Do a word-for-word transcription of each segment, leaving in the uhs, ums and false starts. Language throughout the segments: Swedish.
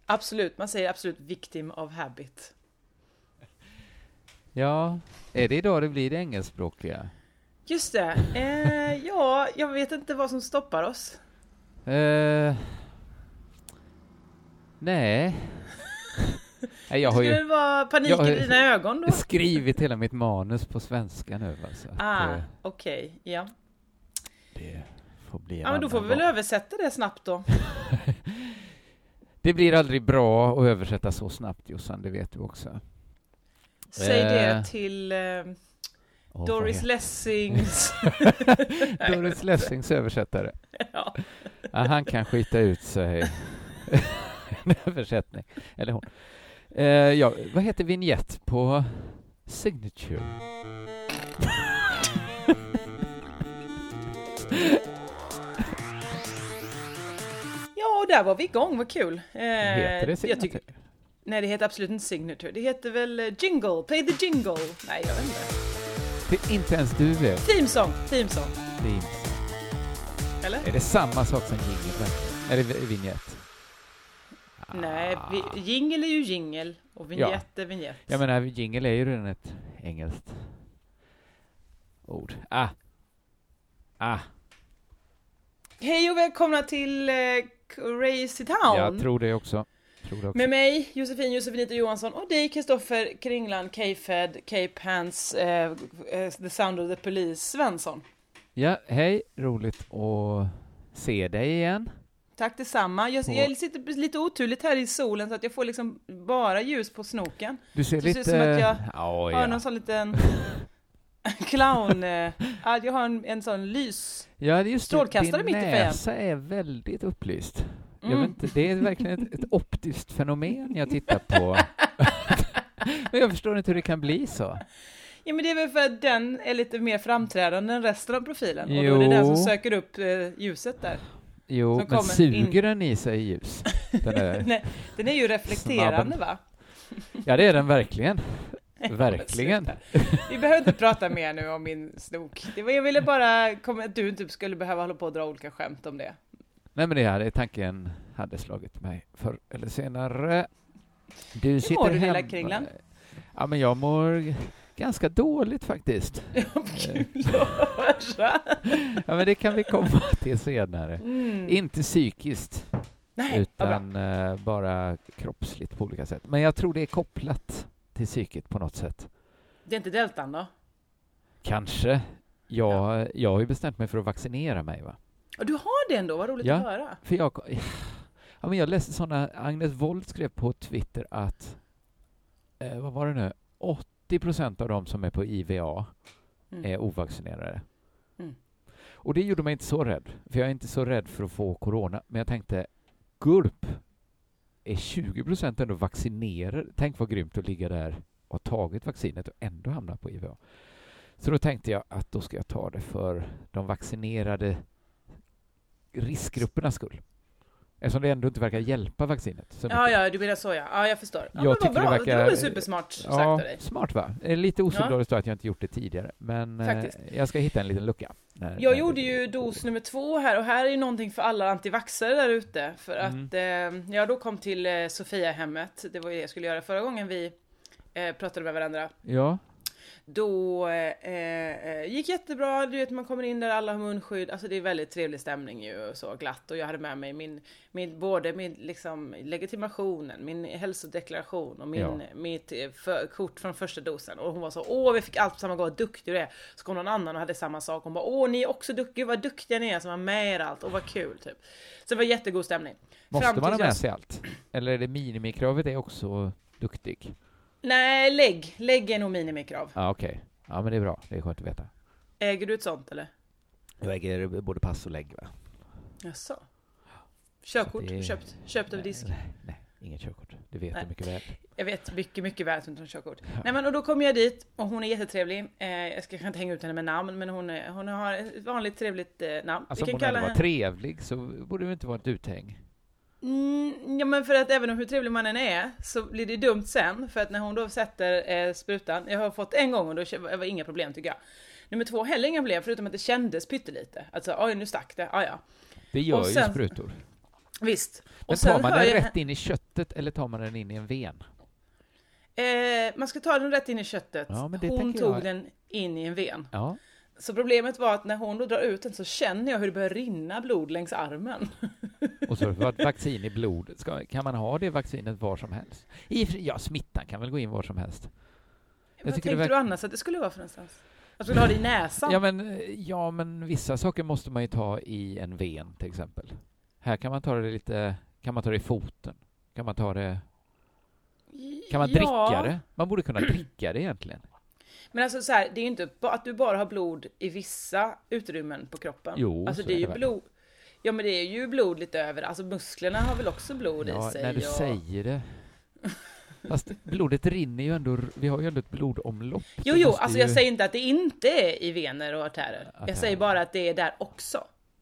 Absolut, man säger absolut victim of habit. Ja, är det idag det blir det engelskspråkiga? Just det. Eh, ja, jag vet inte vad som stoppar oss. Eh, nej. nej. Jag har Skulle ju det vara panik jag har i dina ögon då? skrivit hela mitt manus på svenska nu. Alltså. Ah, det, okej. Okay, ja. Det får bli en Ja, men då får vi väl gång. översätta det snabbt då. Det blir aldrig bra att översätta så snabbt, Jossan, det vet du också. Säg eh, det till eh, oh, Doris Lessings. Doris Lessings översättare. Ja. Ja, han kan skita ut sig en översättning. Eller hon. Eh, ja, vad heter vignett på Signature? Ja, där var vi igång, vad kul. Eh, heter det jag tycker, nej, det heter absolut inte Signature. Det heter väl Jingle, Play the Jingle. Nej, jag vet inte. Det inte ens du vet. Theme song, theme song. Theme song. Eller? Är det samma sak som jingle? Är det vignett? Nej, vi, jingle är ju jingle och vignett ja. är vignett. Jag menar, jingle är ju redan ett engelskt ord. Ah. Ah. Hej och välkomna till eh, Crazy Town. Jag tror det också. Tror det också. Med mig, Josefin Josefinito Johansson och dig, Kristoffer Kringland, K-Fed, K-Pants, eh, eh, The Sound of the Police, Svensson. Ja, hej. Roligt att se dig igen. Tack detsamma. Jag, jag sitter lite oturligt här i solen så att jag får liksom bara ljus på snoken. Du ser det lite... ser som att jag oh, har ja. någon sån liten clown. Eh, att jag har en, en sån lys ja, det är just strålkastare mitt i fejan. Din näsa är väldigt upplyst. Mm. Jag vet inte, det är verkligen ett, ett optiskt fenomen jag tittar på. Men jag förstår inte hur det kan bli så. Ja, men det är väl för att den är lite mer framträdande än resten av profilen. Jo. Och då är det den som söker upp eh, ljuset där. Jo, men suger in... den i sig ljus? Den är, Nej, den är ju reflekterande, snabben. Va? Ja, det är den verkligen. Verkligen. Vi behöver inte prata mer nu om min snok. Det var, jag ville bara komma, att du inte skulle behöva hålla på och dra olika skämt om det. Nej, men det hade tanken hade slagit mig förr eller senare. Du Hur sitter mår du, hemma. lilla Kringland? Ja, men jag mår ganska dåligt faktiskt. Ja, kul att höra. Ja, men det kan vi komma till senare. Mm. Inte psykiskt. Nej, utan uh, bara kroppsligt på olika sätt. Men jag tror det är kopplat till psyket på något sätt. Det är inte deltan då? Kanske. Jag, ja. jag har ju bestämt mig för att vaccinera mig, va? Och du har det ändå, vad roligt ja, att höra. För jag, ja, men jag läste sådana, Agnes Wold skrev på Twitter att eh, vad var det nu? åttio procent av de som är på I V A mm. är ovaccinerade. Mm. Och det gjorde mig inte så rädd. För jag är inte så rädd för att få corona. Men jag tänkte, gulp, är tjugo procent ändå vaccinerade? Tänk vad grymt att ligga där och ha tagit vaccinet och ändå hamna på I V A. Så då tänkte jag att då ska jag ta det för de vaccinerade riskgruppernas skull. Eftersom det ändå inte verkar hjälpa vaccinet. Så ja, ja, du menar så, ja. Ja, jag förstår. Ja, jag men vad bra. Det, verkar, det var supersmart sagt ja, av dig. Smart, va? Lite osolidariskt ja. Att jag inte gjort det tidigare. Men eh, jag ska hitta en liten lucka. När, jag när gjorde det... ju dos nummer två här. Och här är ju någonting för alla antivaxare där ute. För mm. att eh, jag då kom till eh, Sofia-hemmet. Det var ju det jag skulle göra förra gången vi eh, pratade med varandra. Ja. Då eh, eh, gick jättebra, du vet man kommer in där, alla har munskydd, alltså det är väldigt trevlig stämning ju och så glatt, och jag hade med mig min, min både min liksom legitimationen, min hälsodeklaration och min, ja. mitt för, kort från första dosen, och hon var så, åh vi fick allt på samma gång, duktig du är. Så kom någon annan och hade samma sak, hon bara, åh ni är också duktiga, vad duktiga ni är som har med er allt, och vad kul typ. Så det var jättegod stämning. Måste man ha med sig allt? Eller är det minimikravet är också duktig? Nej, lägg. Lägg är nog minimikrav. Ja, okej. Okay. Ja, men det är bra. Det är skönt att veta. Äger du ett sånt, eller? Jag äger både pass och lägg, va? Jaså? Körkort? Det... Köpt, köpt nej, av disk? Nej, nej, inget körkort. Det vet nej. jag mycket väl. Jag vet mycket, mycket väl att hon inte har körkort. Ja. Nej, men och då kom jag dit och hon är jättetrevlig. Eh, jag ska kanske inte hänga ut henne med namn, men hon, är, hon har ett vanligt trevligt eh, namn. Alltså vi om kan hon kalla var henne... trevlig så borde det inte vara ett uthäng. Mm, ja, men för att även om hur trevlig man än är så blir det dumt sen, för att när hon då sätter eh, sprutan, jag har fått en gång och då var det inga problem tycker jag. Nummer två, heller inga problem förutom att det kändes pyttelite. Alltså, oj nu stack det, ah, ja. Det gör och sen, ju sprutor. Visst. Men Och sen tar man hör den jag- rätt in i köttet eller tar man den in i en ven? Eh, man ska ta den rätt in i köttet. Ja, men det Hon tänker tog jag. den in i en ven. Ja. Så problemet var att när hon då drar ut den så känner jag hur det börjar rinna blod längs armen. Och så var ett vaccin i blodet. Ska, kan man ha det vaccinet var som helst? I, ja, smittan kan väl gå in var som helst. Vad tycker tänkte det verk- du annars att det skulle vara för någonstans? Att du skulle ha det i näsan? Ja men, ja, men vissa saker måste man ju ta i en ven till exempel. Här kan man ta det lite, kan man ta det i foten? Kan man ta det, kan man Ja. dricka det? Man borde kunna dricka det egentligen. Men alltså så här, det är ju inte ba- att du bara har blod i vissa utrymmen på kroppen. Jo, alltså så det är är ju det väl. blod. Ja, men det är ju blod lite över. Alltså musklerna har väl också blod Ja, i sig. när du och... säger det. Fast blodet rinner ju ändå, vi har ju ändå ett blodomlopp. Jo, Det jo, måste alltså ju- jag säger inte att det inte är i vener och artärer. Artärer. Jag säger bara att det är där också.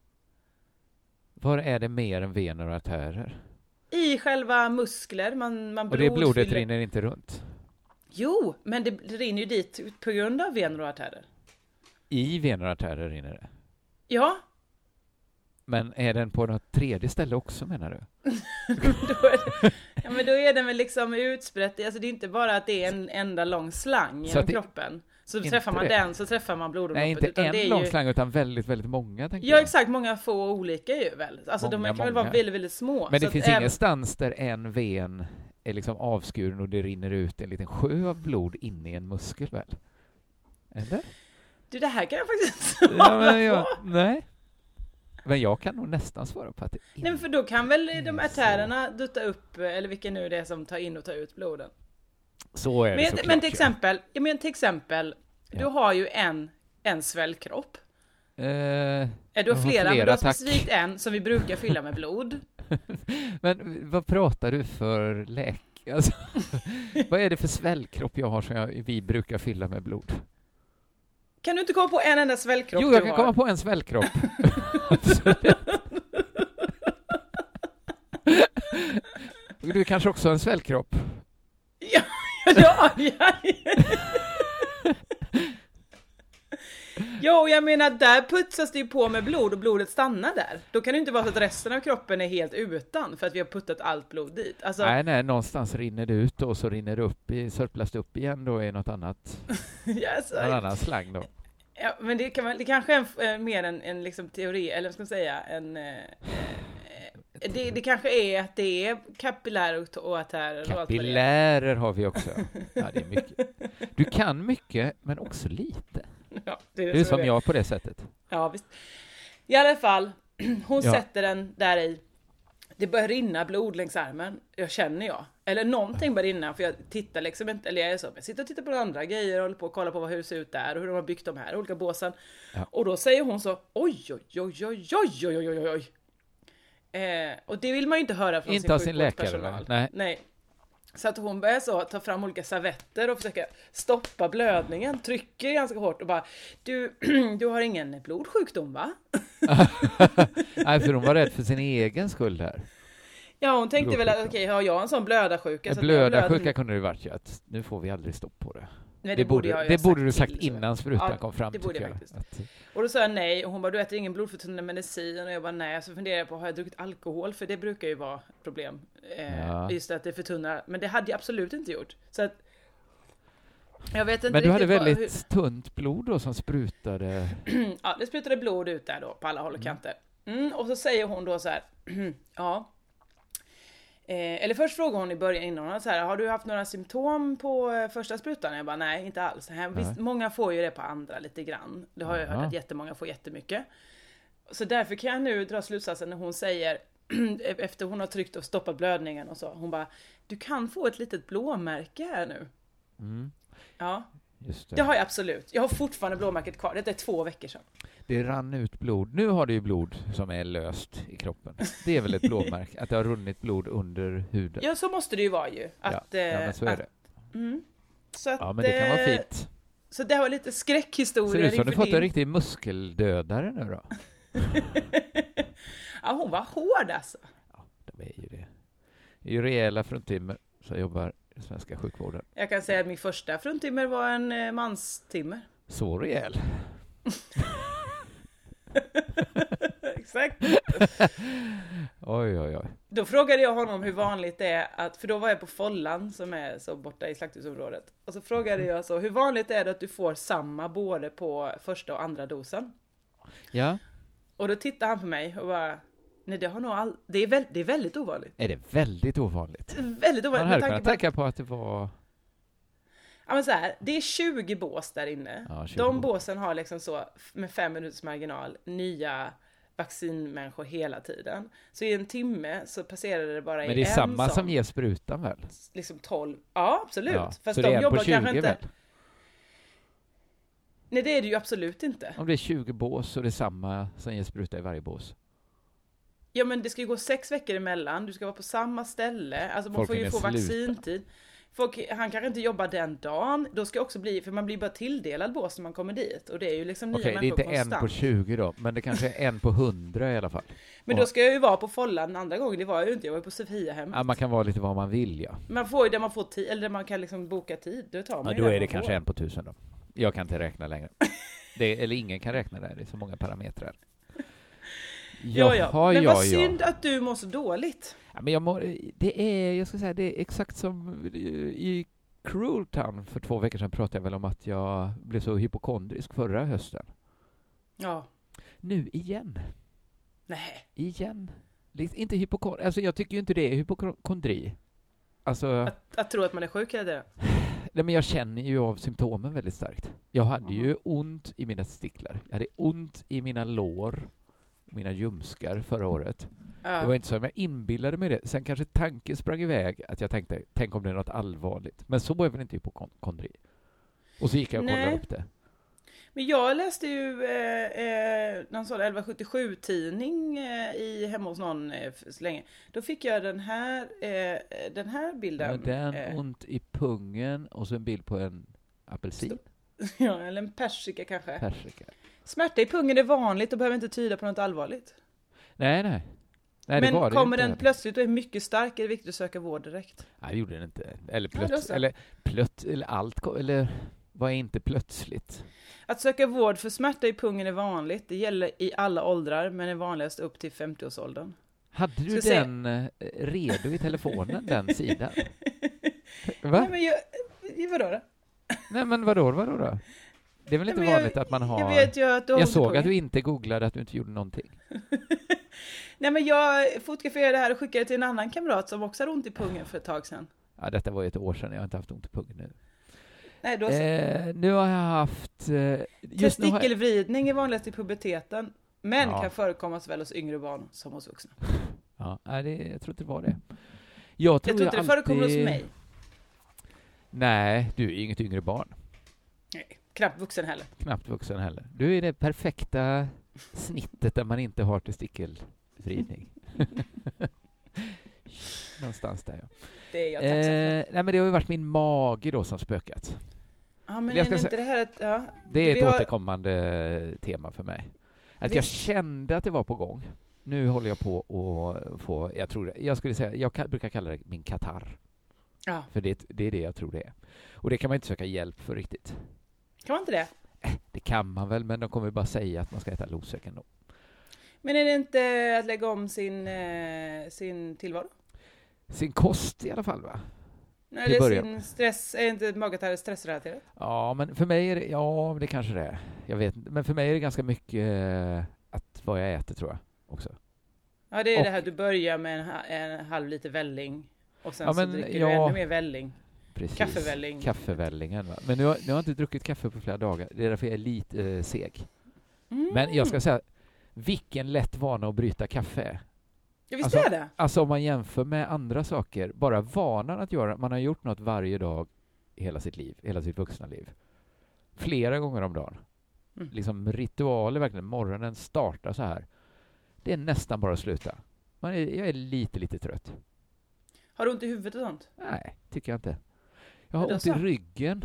Var är det mer än vener och artärer? I själva muskler, man, man Och det blodet fyller- rinner inte runt? Jo, men det rinner ju dit på grund av vener och artärer. I vener och artärer rinner det. Ja, Men är den på något tredje ställe också menar du? då är det, ja, men då är den väl liksom utsprätt. Alltså det är inte bara att det är en enda lång slang Så genom att det- kroppen. Så inte träffar man det. den så träffar man blodomloppet. Nej, inte utan det är en lång ju, slang utan väldigt, väldigt många. Tänker Ja, jag. exakt. Många få olika ju väl. Alltså Många, de kan väl många. vara väldigt, väldigt små. Men Så det att finns även- ingenstans där en ven är liksom avskuren och det rinner ut en liten sjö av blod inne i en muskel väl? Eller? Du, det här kan jag faktiskt inte svara Ja, men jag, på. nej. Men jag kan nog nästan svara på att det Nej, men för då kan väl de Mm, artärerna dutta upp, eller vilken nu det är som tar in och tar ut bloden. Så är det Men, såklart, men till ja. exempel, jag menar till exempel, du Ja. har ju en, en svällkropp. Eh, Eh, Du Jag har har flera, men du flera, har tack. specifikt en som vi brukar fylla med blod. men vad pratar du för läk? Alltså, vad är det för svällkropp jag har som jag, vi brukar fylla med blod? Kan du inte komma på en enda svällkropp Jo, jag du kan har? komma på en svällkropp. Absolut. Och du kanske också har en svällkropp? Ja, ja, ja. Jo, jag menar, där putsas det ju på med blod och blodet stannar där. Då kan det inte vara så att resten av kroppen är helt utan för att vi har puttat allt blod dit. Alltså, Nej, nej, någonstans rinner det ut och så rinner det upp i, sörplas upp igen då i något annat, yes, någon annan slang då. ja, men det, kan man, det kanske är en, eh, mer en, en liksom teori, eller vad ska man säga, en... Eh, eh, det, det kanske är att det är kapillärer och, och artärer och allt vad det är. Kapillärer har vi också. Ja, det är mycket. Du kan mycket, men också lite. Ja, det är, Det är så som det är. jag på det sättet. Ja, visst. I alla fall, hon Ja. sätter den där i. Det börjar rinna blod längs armen. Jag känner jag. Eller någonting börjar rinna, för jag tittar liksom inte, eller jag är så, jag sitter och tittar på andra grejer och håller på och kollar på vad huset ser ut där och hur de har byggt de här olika båsen. Ja. Och då säger hon så, oj, oj, oj, oj, oj, oj, oj, oj, oj. Eh, och det vill man ju inte höra från Inte sin av sin läkare, sjukvårdspersonal. väl? Nej. Nej. Så att hon börjar så ta fram olika servetter och försöka stoppa blödningen, trycker ganska hårt och bara, du, du har ingen blodsjukdom va? Nej, för hon var rädd för sin egen skull där. Ja, hon tänkte väl att Blodsjuka. okej, har jag en sån blödarsjuka? En så att jag blödarsjuka blöder- kunde det varit ju att nu får vi aldrig stopp på det. Nej, Det borde, jag ju det ha borde du sagt till, så. innan sprutan Ja, kom fram, det borde tycker jag jag. faktiskt. Att, Och då sa jag nej, och hon bara, du äter ingen blodförtunnande medicin? Och jag bara nej, så funderar jag på, har jag druckit alkohol? För det brukar ju vara ett problem. Eh, Ja. Just att det förtunnar, men det hade jag absolut inte gjort. Så att, jag vet inte men du hade riktigt vad- väldigt tunt blod då som sprutade. hur, ja, det sprutade blod ut där då, på alla håll och kanter. Mm, och så säger hon då så här, ja. Eh, eller först frågar hon i början innan, hon så här, har du haft några symptom på eh, första sprutan? Jag bara, nej, inte alls. Här, visst, Nej. många får ju det på andra lite grann. Det har jag hört Ja. att jättemånga får jättemycket. Så därför kan jag nu dra slutsatsen när hon säger, efter hon har tryckt och stoppat blödningen och så, hon bara, du kan få ett litet blåmärke här nu. Mm, Ja, just det. det har jag absolut. Jag har fortfarande blåmärket kvar, det är två veckor sedan. Det rann ut blod. Nu har du ju blod som är löst i kroppen. Det är väl ett blåmärke, att det har runnit blod under huden. Ja, så måste det ju vara ju. Att, ja, ja, men så är att, det. Mm. Så att, Ja, men det kan vara eh, fint. Så det var lite skräckhistorier. Ser ut som du inför fått en din- riktig muskeldödare nu då. Ja, hon var hård alltså. Ja, de är ju det. Det är ju rejäla fruntimmer som jobbar i den svenska sjukvården. Jag kan säga att min första fruntimmer var en eh, manstimmer. Så rejäl. Exakt. Exakt. Oj, oj, oj. Då frågade jag honom hur vanligt det är att, för då var jag på Follan som är så borta i slakthusområdet. Och så frågade jag så, hur vanligt är det att du får samma både på första och andra dosen? Ja. Och då tittade han på mig och bara, nej det har nog all... det, är väl... det är väldigt ovanligt. Är det väldigt ovanligt? Väldigt ovanligt. Man hade med kunnat på tänka på att det var... Ja men så här, det är tjugo bås där inne. Ja, de båsen har liksom så med fem minuters marginal nya vaccinmänniskor hela tiden. Så i en timme så passerar det bara i en. Men det är samma som, som ger sprutan väl? Liksom tolv. Ja, absolut. Ja, Fast så de det är en jobbar på tjugo kanske inte. väl? Nej, det är det ju absolut inte. Om det är tjugo bås så är det samma som ger spruta i varje bås. Ja, men det ska ju gå sex veckor emellan. Du ska vara på samma ställe. Alltså man Folk får ju hinner få sluta. vaccintid. Folk, han kanske inte jobbar den dagen. Då ska också bli, för man blir bara tilldelad bås när man kommer dit. Och det är ju liksom nya Okej, det är människor inte en konstant. på tjugo då, men det kanske är en på hundra i alla fall. Men då ska jag ju vara på Follan den andra gången. Det var jag ju inte, jag var ju på Sofiahemmet. Ja, man kan vara lite vad man vill, ja. Man får ju där man får tid, eller där man kan liksom boka tid. Det tar man Ja, ju då där är det man kanske får. en på tusen då. Jag kan inte räkna längre. Det, eller ingen kan räkna där, det är så många parametrar. Ja, ja. Jaha, Men ja, vad ja. synd att du mår så dåligt. Ja, men jag mår, det är, jag ska säga, det är exakt som i Cruel Town för två veckor sedan pratade jag väl om att jag blev så hypokondrisk förra hösten. Ja. Nu igen. Nej. Igen. Lite, inte hypokondri, alltså jag tycker ju inte det är hypokondri. Alltså, Att, att tro att man är sjuk eller det. nej, men jag känner ju av symptomen väldigt starkt. Jag hade ju ont i mina testiklar. Jag hade ont i mina lår, mina ljumskar förra året. Ja. Det var inte så att jag inbillade mig det. Sen kanske tanken sprang iväg att jag tänkte, tänk om det är något allvarligt. Men så var jag väl inte hypokondri. Och så gick jag och kollade Nej. upp det. Men jag läste ju eh, eh, någon sån elva sjuttiosju-tidning eh, i hemma hos någon eh, så länge. Då fick jag den här, eh, den här bilden. Ja, den eh, ont i pungen och så en bild på en apelsin. ja, eller en persika kanske. Persika. Smärta i pungen är vanligt och behöver inte tyda på något allvarligt. Nej, nej. nej det Men var det kommer inte. den plötsligt och är mycket stark är det viktigt att söka vård direkt. Nej, det gjorde den inte. Eller Ja, då plötsligt. så. eller plöt, eller allt. ko- Eller var inte plötsligt. Att söka vård för smärta i pungen är vanligt. Det gäller i alla åldrar, men är vanligast upp till femtioårsåldern. Hade du Ska se. den eh, redo i telefonen, den sidan? Va? Nej, men jag, vadå då? Nej, men vadå, vadå då? Det är väl inte Nej, men vanligt jag, att man har... Jag vet ju att du har Jag ont i såg pungen. att du inte googlade, att du inte gjorde någonting. Nej, men jag fotograferade det här och skickade till en annan kamrat som också hade ont i pungen för ett tag sedan. Ja, detta var ju ett år sedan, jag har inte haft ont i pungen nu. Nej, då så. Eh, nu har jag haft... Eh, just nu har jag, Testikelvridning är vanligast i puberteten, men Ja. kan förekomma såväl hos yngre barn som hos vuxna. ja, nej, det, jag tror inte det var det. Jag Jag tror, tror inte det alltid, förekommer hos mig. Nej, du är ju inget yngre barn. Nej, knappt vuxen heller. Knappt vuxen heller. Du är det perfekta snittet där man inte har testikelvridning. Någonstans där, ja. Det är jag tacksam för. Eh, nej, men det har ju varit min mage då som spökat. Ja, men jag är ska inte det här ett... Ja. Det är Vi ett har- återkommande tema för mig. Att jag Visst. kände att det var på gång. Nu håller jag på att få, jag tror det, jag skulle säga, jag ka- brukar kalla det min katarr. Ja, För det, det är det jag tror det är. Och det kan man inte söka hjälp för riktigt. kan man inte det? Det kan man väl, men de kommer bara säga att man ska äta Losec ändå. Men är det inte att lägga om sin, eh, sin tillvaro? Sin kost i alla fall, va? Nej, Till det är början. sin stress, är inte magatarr stressrelaterat? Ja, men för mig är det, ja, det kanske det är. Jag vet inte, men för mig är det ganska mycket eh, att vad jag äter, tror jag, också. Ja, det är Och- det här du börjar med en, ha- en halv liter välling och sen Ja, så men dricker ja. du ännu mer välling. Precis. Kaffevälling. Kaffevällingen, va? Men nu har, nu har jag inte druckit kaffe på flera dagar. Det är därför jag är lite eh, seg. Mm. Men jag ska säga, vilken lätt vana att bryta kaffe. Ja, visst alltså- är det? Alltså om man jämför med andra saker, bara vanan att göra, man har gjort något varje dag i hela sitt liv, hela sitt vuxna liv. Flera gånger om dagen. Mm. Liksom ritualer, verkligen. Morgonen startar så här. Det är nästan bara att sluta. Man är, jag är lite, lite trött. Har du ont i huvudet och sånt? Nej, tycker jag inte. Jag har Men då ont i så. ryggen.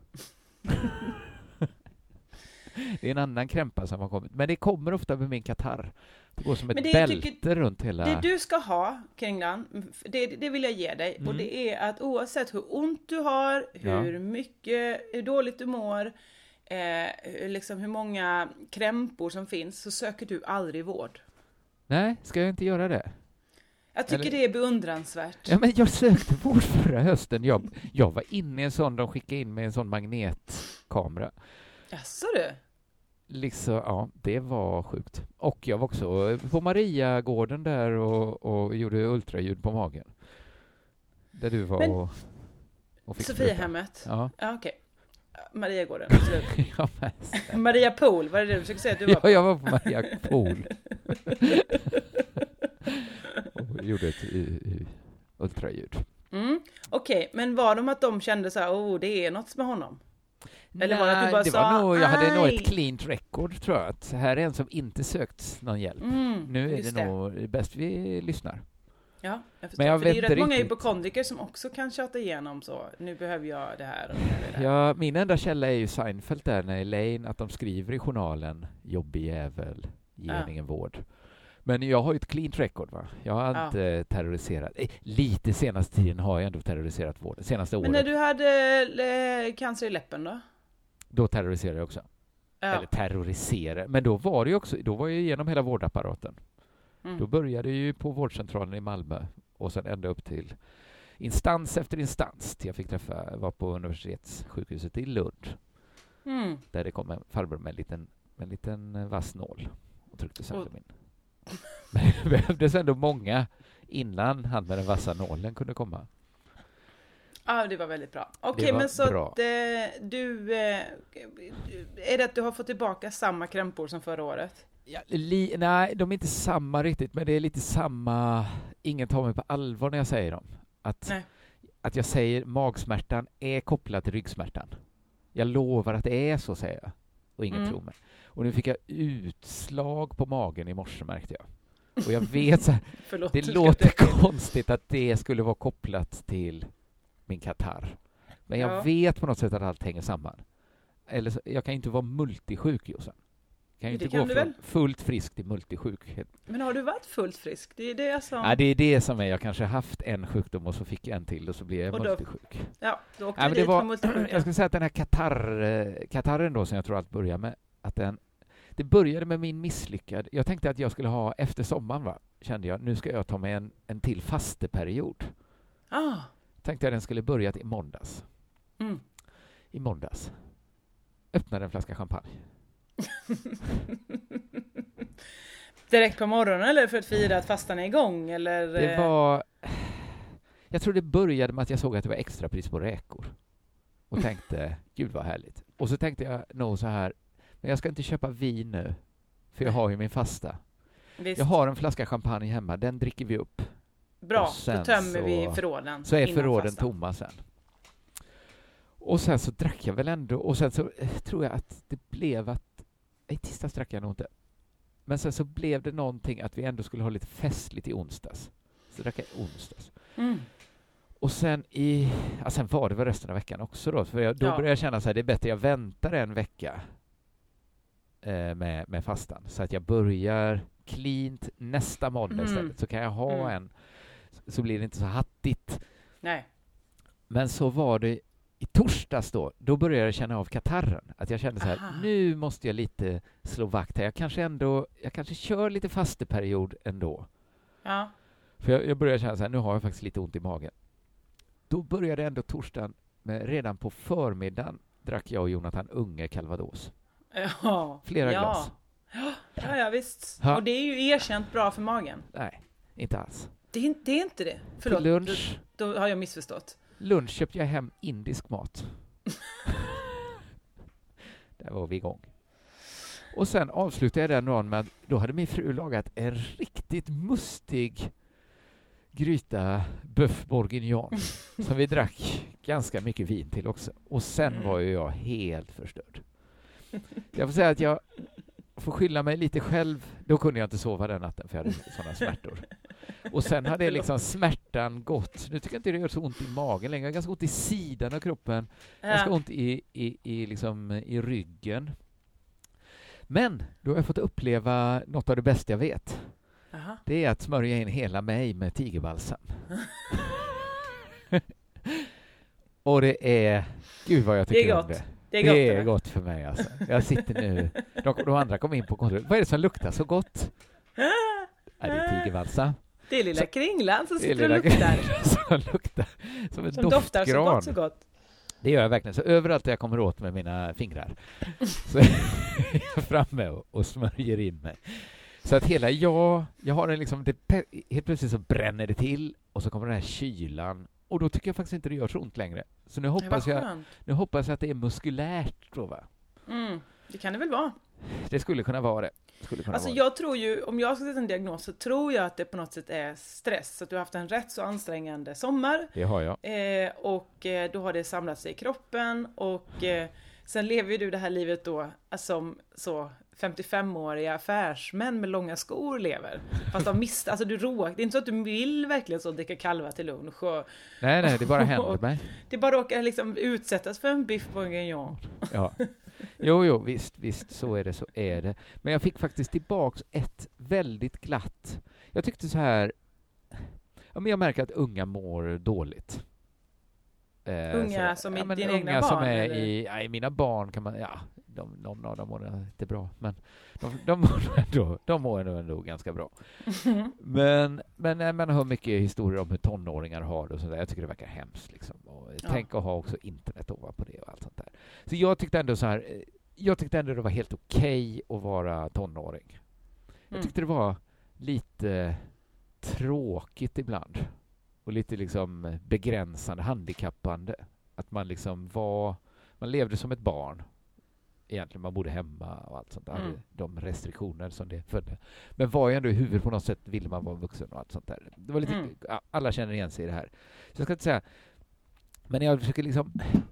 Det är en annan krämpa som har kommit. Men det kommer ofta med min katarr. Det går som ett Men det bälte tycker- runt hela... Det du ska ha kring den, det, det vill jag ge dig. Mm. Och det är att oavsett hur ont du har, hur Ja. mycket, hur dåligt du mår, eh, hur- liksom hur många krämpor som finns, så söker du aldrig vård. Nej, ska jag inte göra det? Jag tycker Eller... det är beundransvärt. Ja, men jag sökte vård förra hösten. Jag, jag var inne i en sån, de skickade in med en sån magnetkamera. Jaså du? Liksom, ja, det var sjukt. Och jag var också på Mariagården där och, och gjorde ultraljud på magen. Där du var men, och, och fick Sofiahemmet? Ja, ja okej. Okay. Mariagården, absolut. ja, Maria Pool, var det det du försökte säga att du var på? Ja, jag var på Maria Pool. och gjorde ett uh, uh, ultraljud. Mm. Okej, okay, men var de att de kände så här, oh, det är något med honom? Eller var det att du bara det sa, var nog, jag hade aj. nog ett cleant record, tror jag. Att här är en som inte sökt någon hjälp. Mm, nu är det, det nog bäst vi lyssnar. Ja, jag förstår. Men jag För det är ju vet rätt många riktigt. hypokondriker som också kan tjata igenom så. Nu behöver jag det här och det här. Och det här. Ja, min enda källa är ju Seinfeld där när Elaine, att de skriver i journalen jobbig jävel, ge Ja. ingen vård. Men jag har ju ett cleant record, va? Jag har Ja. inte terroriserat. Eh, lite senaste tiden har jag ändå terroriserat vården. Senaste Men året. när du hade eh, cancer i läppen då? Då terroriserade jag också. Ja. Eller terrorisera. Men då var det ju också, då var jag igenom hela vårdapparaten. Mm. Då började jag ju på vårdcentralen i Malmö och sen ända upp till instans efter instans till jag fick träffa, var på universitetssjukhuset i Lund. Mm. Där det kom en farbror med en liten, med en liten vass nål och tryckte sönder Och- min. Men det behövdes ändå många innan han med den vassa nålen kunde komma. Ja, det var väldigt bra. Okej, Det var men så bra. att eh, du... Eh, är det att du har fått tillbaka samma krämpor som förra året? Ja, li, nej, de är inte samma riktigt, men det är lite samma. Ingen tar mig på allvar när jag säger dem. Att, Nej. att jag säger magsmärtan är kopplad till ryggsmärtan. Jag lovar att det är så, säger jag. Och ingen Mm. tror mig. Och nu fick jag utslag på magen i morse, märkte jag. Och jag vet så här, Förlåt, det nu ska låter jag täcka. konstigt att det skulle vara kopplat till min katarr. Men jag Ja. vet på något sätt att allt hänger samman. Eller så, jag kan inte vara multisjuk, Jossan. Jag kan ju Det inte kan gå du från väl? fullt frisk till multisjuk. Men har du varit fullt frisk? Det är det som... Ja, det är det som är. Jag kanske haft en sjukdom och så fick jag en till och så blev jag Och då- multisjuk. Ja, då åkte Ja, vi men det dit var- för multisjuka. Jag skulle säga att den här katarr, eh, katarren då, som jag tror allt börjar med, att den, det började med min misslyckad. Jag tänkte att jag skulle ha, efter sommaren, va, kände jag, nu ska jag ta mig en, en till fasteperiod. Ah, Tänkte jag den skulle börjat i måndags. mm. I måndags. Öppnade en flaska champagne. Direkt på morgonen eller för att fira att fastan är igång? Eller, Det eh, var... Jag tror det började med att jag såg att det var extra pris på räkor. Och tänkte, gud vad härligt. Och så tänkte jag nog så här, men jag ska inte köpa vin nu. För jag har ju min fasta. visst. Jag har en flaska champagne hemma, den dricker vi upp. Bra, och sen då tömmer så- vi förråden. Så är innan förråden fastan. tomma sen. Och sen så drack jag väl ändå, och sen så eh, tror jag att det blev att, i tisdags drack jag nog inte. Men sen så blev det någonting att vi ändå skulle ha lite festligt i onsdags. Så drack jag i onsdags. Mm. Och sen i, ja, sen var det väl resten av veckan också då, för jag, då Ja. började jag känna så här, det är bättre jag väntar en vecka eh, med, med fastan. Så att jag börjar cleant nästa måndag Mm. istället, så kan jag ha Mm. en, så blir det inte så hattigt. Nej. Men så var det i torsdags då, då började jag känna av katarren. Att jag kände så här, Aha. nu måste jag lite slå vakt här. Jag kanske ändå, jag kanske kör lite fasteperiod ändå. Ja. För jag, jag började känna så här, nu har jag faktiskt lite ont i magen. Då började ändå torsdagen, med redan på förmiddagen drack jag och Jonathan Unge Calvados. Ja. Flera ja. glas. Ja, ja, visst. Ha. Och det är ju erkänt bra för magen. Nej, inte alls. Det är, det är inte det. Förlåt, Till lunch, Då, då har jag missförstått. lunch köpte jag hem indisk mat. Där var vi igång. Och sen avslutade jag den dagen med att då hade min fru lagat en riktigt mustig gryta bœuf bourguignon som vi drack ganska mycket vin till också. Och sen var ju jag helt förstörd. Jag får säga att jag får skylla mig lite själv. Då kunde jag inte sova den natten för jag hade sådana smärtor. Och sen hade liksom smärtan gått. Nu tycker jag inte det gör så ont i magen längre. Jag har ganska ont i sidan av kroppen. Ganska Ja. ont i, i, i, liksom, i ryggen. Men då har jag fått uppleva något av det bästa jag vet. Aha. Det är att smörja in hela mig med tigerbalsam. Och det är... Gud vad jag Det är tycker om gott. det. Det är Det gott. är eller? gott för mig alltså. Jag sitter nu... De, de andra kom in på kontoret. Vad är det som luktar så gott? är det tigerbalsam. Det är lilla så, kringlan som sitter lilla och luktar. som luktar som en som doftar så gott, så gott. Det gör jag verkligen. Så överallt jag kommer åt med mina fingrar så är jag framme och, och smörjer in mig. Så att hela jag, jag har en liksom, det, helt plötsligt så bränner det till och så kommer den här kylan och då tycker jag faktiskt inte det gör så ont längre. Så nu hoppas jag, nu hoppas jag att det är muskulärt då, va? Mm, det kan det väl vara. Det skulle kunna vara det. Skulle kunna alltså vara jag tror ju, om jag ska sätta en diagnos så tror jag att det på något sätt är stress. Att du har haft en rätt så ansträngande sommar. Det har jag. Eh, och eh, då har det samlat sig i kroppen och eh, sen lever ju du det här livet då som så femtiofemåriga affärsmän med långa skor lever. Fast de mist, alltså du råkar, det är inte så att du vill verkligen så dricka kalva till lunch. Och, nej, nej, det bara händer mig. Det bara råkar liksom utsättas för en biff bourguignon. Ja. Jo, jo, visst, visst, så är det, så är det. Men jag fick faktiskt tillbaks ett väldigt glatt. Jag tyckte så här, ja, men jag märker att unga mår dåligt. Eh, unga så, som ja, i dina unga egna som barn? Är i, ja, i mina barn kan man, ja, de, någon av dem mår inte bra, men de, de, mår ändå, de mår ändå, ändå ganska bra. Mm. Men, men man hör mycket historier om hur tonåringar har det och sådär. Jag tycker det verkar hemskt. Liksom. Och ja. Tänk att ha också internet ovanpå det och allt sånt där. Så jag tyckte ändå så här, jag tyckte ändå det var helt okej att vara tonåring. Jag tyckte det var lite tråkigt ibland. Och lite liksom begränsande, handikappande. Att man liksom var, man levde som ett barn. Egentligen, man bodde hemma och allt sånt där. Mm. De restriktioner som det födde. Men var ju ändå i huvudet på något sätt ville man vara vuxen och allt sånt där. Det var lite, mm. alla känner igen sig i det här. Så jag ska inte säga, men jag försöker liksom,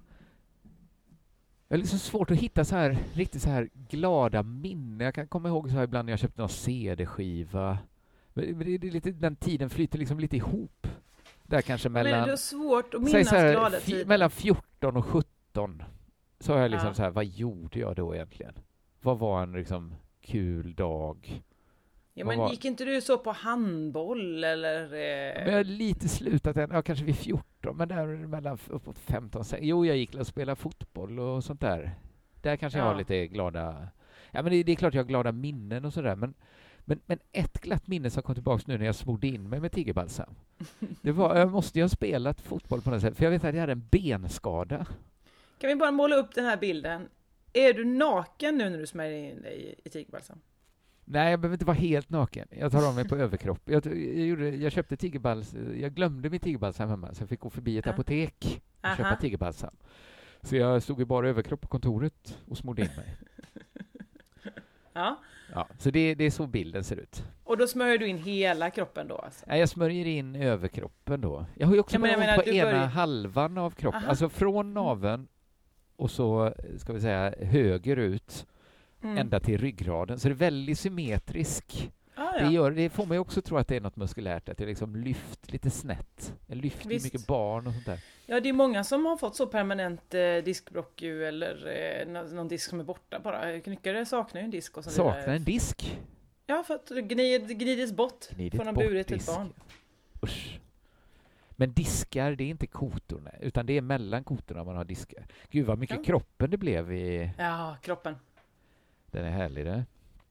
jag är liksom svårt att hitta så här, riktigt så här glada minnen. Jag kan komma ihåg så här ibland när jag köpte någon C D-skiva. Men det är lite, den tiden flyter liksom lite ihop. Där kanske mellan, men det är svårt att minnas här, glada f- tider. mellan fjorton och sjutton. Så har jag liksom ja. så här, vad gjorde jag då egentligen? Vad var en liksom kul dag? Ja, men var... gick inte du så på handboll eller? Men jag har lite slutat än, ja, kanske vid fjorton, men där mellan uppåt femton. Jo, jag gick och spela fotboll och sånt där. Där kanske ja. jag har lite glada, ja men det, det är klart jag har glada minnen och sådär, men Men, men ett glatt minne som kom tillbaka nu när jag smorde in mig med tigerbalsam. Det var, jag måste ju ha spelat fotboll på något sätt, för jag vet att jag hade en benskada. Kan vi bara måla upp den här bilden? Är du naken nu när du smörjer in dig i, i tigerbalsam? Nej, jag behöver inte vara helt naken. Jag tar av mig på överkropp. Jag, jag, gjorde, jag köpte tigerbals, jag glömde min tigerbalsam hemma, så jag fick gå förbi ett ja. apotek och Aha. köpa tigerbalsam. Så jag stod i bara överkropp på kontoret och smorde in mig. Ja. Ja, så det, det är så bilden ser ut. Och då smörjer du in hela kroppen då? Alltså? Nej, jag smörjer in överkroppen då. Jag har ju också ja, menar, på ena börjar... halvan av kroppen. Aha. Alltså från naveln och så, ska vi säga, höger ut mm. ända till ryggraden. Så det är väldigt symmetrisk. Ah, ja. det, gör, det får mig också tro att det är något muskulärt, att det är liksom lyft lite snett. Jag lyfter Visst. mycket barn och sånt där. Ja, det är många som har fått så permanent eh, diskbråck ju, eller eh, någon disk som är borta bara. Knyckare saknar ju en disk. Och så saknar vidare. en disk? Ja, för att gnid, gnides bort från en burit till ett barn. Usch. Men diskar, det är inte kotorna, utan det är mellan kotorna man har diskar. Gud, vad mycket ja. kroppen det blev i... Ja, kroppen. Den är härlig, det.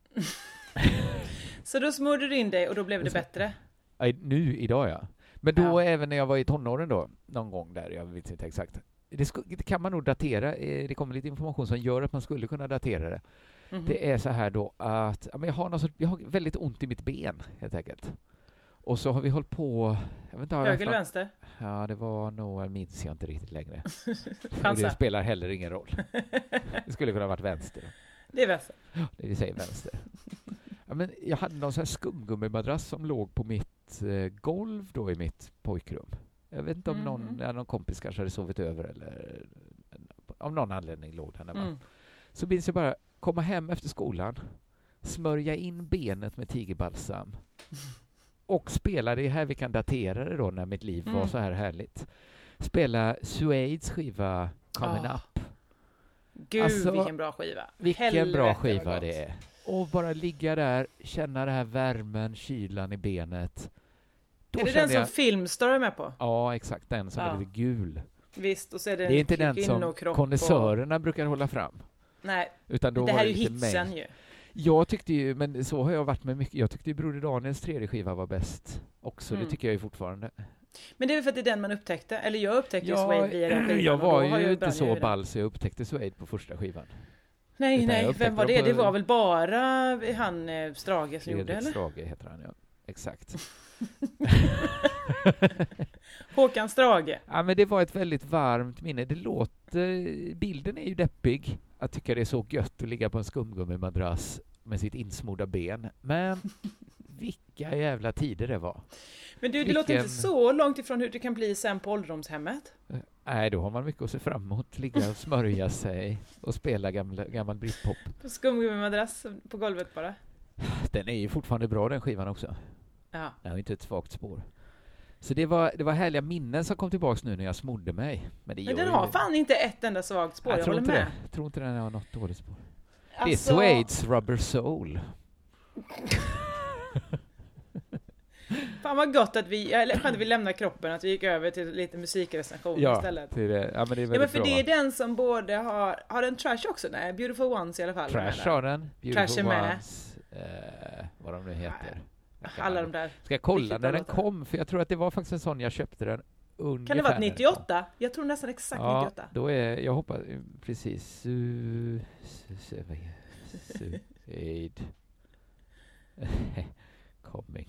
Så då smörde du in dig och då blev det så, bättre? Ja, nu, idag ja. Men då ja. även när jag var i tonåren då, någon gång där, jag vet inte exakt. Det, sk- det kan man nog datera, det kommer lite information som gör att man skulle kunna datera det. Mm-hmm. Det är så här då att ja, men jag, har något, jag har väldigt ont i mitt ben helt enkelt. Och så har vi hållit på... Jag vet inte, höger eller vänster? Ja, det var nog, minns jag inte riktigt längre. Och det spelar heller ingen roll. Det skulle kunna ha varit vänster. Det är vänster. Ja, det säger vänster. Ja, men jag hade någon sån här skumgummimadrass som låg på mitt eh, golv då i mitt pojkrum. Jag vet inte om någon, mm. ja, någon kompis kanske hade sovit över eller av någon anledning låg den där. Mm. Så minns jag bara komma hem efter skolan, smörja in benet med tigerbalsam och spela, det är här vi kan datera det då när mitt liv mm. var så här härligt. Spela Suedes skiva Coming oh. Up. Gud, alltså, vilken bra skiva. Vilken Helvete bra skiva det är. Och bara ligga där, känna det här värmen, kylan i benet. Då är det den som jag... Filmstar är med på? Ja, exakt. Den som ja. är lite gul. Visst, och så är det, det är inte den som kondensörerna och... brukar hålla fram. Nej, utan då det här är ju hitsen mig. ju. Jag tyckte ju, men så har jag varit med mycket, jag tyckte ju Broder Daniels tredje skiva var bäst också, mm. det tycker jag ju fortfarande. Men det är väl för att det är den man upptäckte, eller jag upptäckte ja, Suede via den skivan. Jag var ju jag inte så ball så jag upptäckte Suede på första skivan. Nej, Utan nej, vem var det? På... Det var väl bara han eh, Strage som Fredrik gjorde, eller? Strage heter han, ja. Exakt. Håkan Strage. Ja, men det var ett väldigt varmt minne. Det låter, bilden är ju deppig. Jag tycker det är så gött att ligga på en skumgummimadrass med sitt insmorda ben. Men vilka jävla tider det var. Men du, det Vilken... låter inte så långt ifrån hur det kan bli sen på ålderdomshemmet. Nej, då har man mycket att se fram emot. Ligga och smörja sig och spela gamla, gammal britpop. På skumgummimadrass på golvet bara. Den är ju fortfarande bra, den skivan också. Ja. Det är inte ett svagt spår. Så det var, det var härliga minnen som kom tillbaks nu när jag smodde mig. Men, det Men den har ju... fan inte ett enda svagt spår, jag, jag tror håller inte med. Det. Jag tror inte den har något dåligt spår. Alltså... Det är Suede's Rubber Soul. Fan vad gott att vi, eller skönt att vi lämnar kroppen, att vi gick över till lite musikrecension ja, istället. Till det. Ja, men det är väldigt ja, men för bra. det är den som både har, har den Trash också? Nej, Beautiful Ones i alla fall. Trash har den, Beautiful Trash Ones, eh, vad de nu heter. Alla de där. Ska jag kolla när den kom? För jag tror att det var faktiskt en sån jag köpte den ungefär. Kan det vara nittioåtta? Jag tror nästan exakt ja, nittioåtta. Då är, jag hoppas, precis. Su, su, su, su, aid. Coming.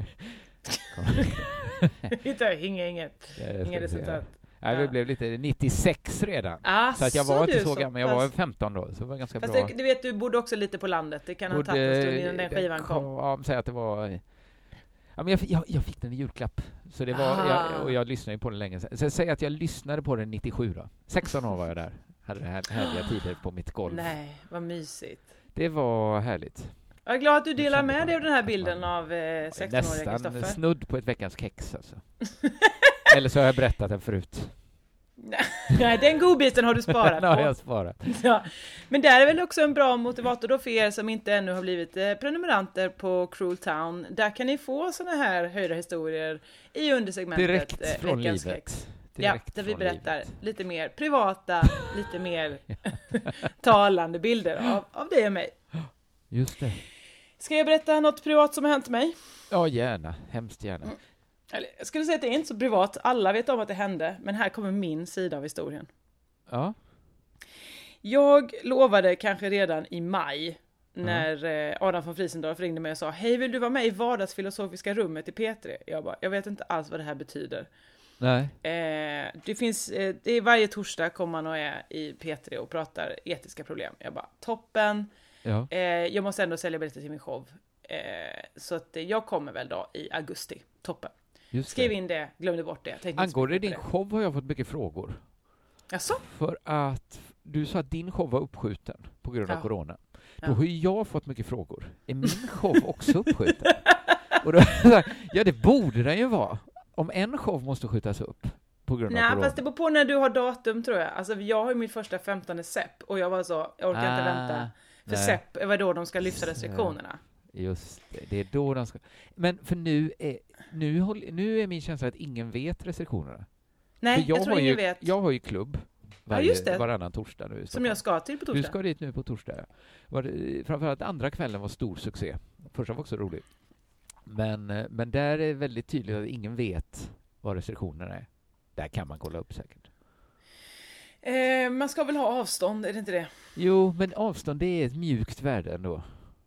Inte, inget, inget, inget resultat. Nej, ja. Det blev lite nittiosex redan. Ah, så att jag så var inte så så gammal. Jag var femton då, så det var ganska fast bra. Det, du vet, du bodde också lite på landet. Det kan ha tagit en stund innan den skivan kom. Ja, säg att det var... Ja, men jag, jag, jag fick den i julklapp. Så det var, ah. jag, och jag lyssnade på den länge sedan. Så säg att jag lyssnade på den nittiosju då. sexton år var jag där. Hade det här härliga tider på mitt golv. Nej, vad mysigt. Det var härligt. Jag är glad att du delar med dig av den här bilden av eh, sexton-åriga Kristoffer. Nästan snudd på ett veckans kex alltså. Eller så har jag berättat den förut. Nej, den godbiten har du sparat på. har jag sparat. Ja. Men det är väl också en bra motivator då för er som inte ännu har blivit eh, prenumeranter på Cruel Town. Där kan ni få såna här höjda historier i undersegmentet. Direkt eh, från veckans livet. kex. Direkt ja, där vi berättar livet. lite mer privata, lite mer talande bilder av, av dig och mig. Just det. Ska jag berätta något privat som har hänt mig? Ja, gärna. Hemskt gärna. Mm. Eller, jag skulle säga att det är inte så privat. Alla vet om att det hände. Men här kommer min sida av historien. Ja. Jag lovade kanske redan i maj när mm. Adam von Friesendorf ringde mig och sa: hej, vill du vara med i vardagsfilosofiska rummet i P tre? Jag bara, jag vet inte alls vad det här betyder. Nej. Eh, det finns, eh, det är varje torsdag kommer man och är i P tre och pratar etiska problem. Jag bara, toppen. Ja. Eh, jag måste ändå sälja biljetter till min show. Eh, så att eh, jag kommer väl då i augusti. Toppen. Just Skriv det. in det, glömde bort det. Jag Angående din det. show har jag fått mycket frågor. Jaså? För att du sa att din show var uppskjuten på grund av ja. corona. Ja. Då har jag fått mycket frågor. Är min show också uppskjuten? Och då, ja, det borde den ju vara. Om en show måste skjutas upp på grund Nej, av corona. Nej, fast det beror på när du har datum, tror jag. Alltså, jag har ju mitt första femtonde sepp och jag var så, jag orkar ah, inte vänta. För nej. sepp är då de ska lyfta restriktionerna. Just det, det är då de ska... Men för nu är, nu, håll, nu är min känsla att ingen vet restriktionerna. Nej, jag, jag tror ingen ju, vet. Jag har ju klubb varje, ja, just det. varannan torsdag nu. Som jag ska till på torsdag. Du ska dit nu på torsdag, ja. Var, framförallt andra kvällen var stor succé. Första var också roligt. Men, men där är väldigt tydligt att ingen vet vad restriktionerna är. Där kan man kolla upp säkert. Eh, man ska väl ha avstånd, är det inte det? Jo, men avstånd det är ett mjukt värde ändå.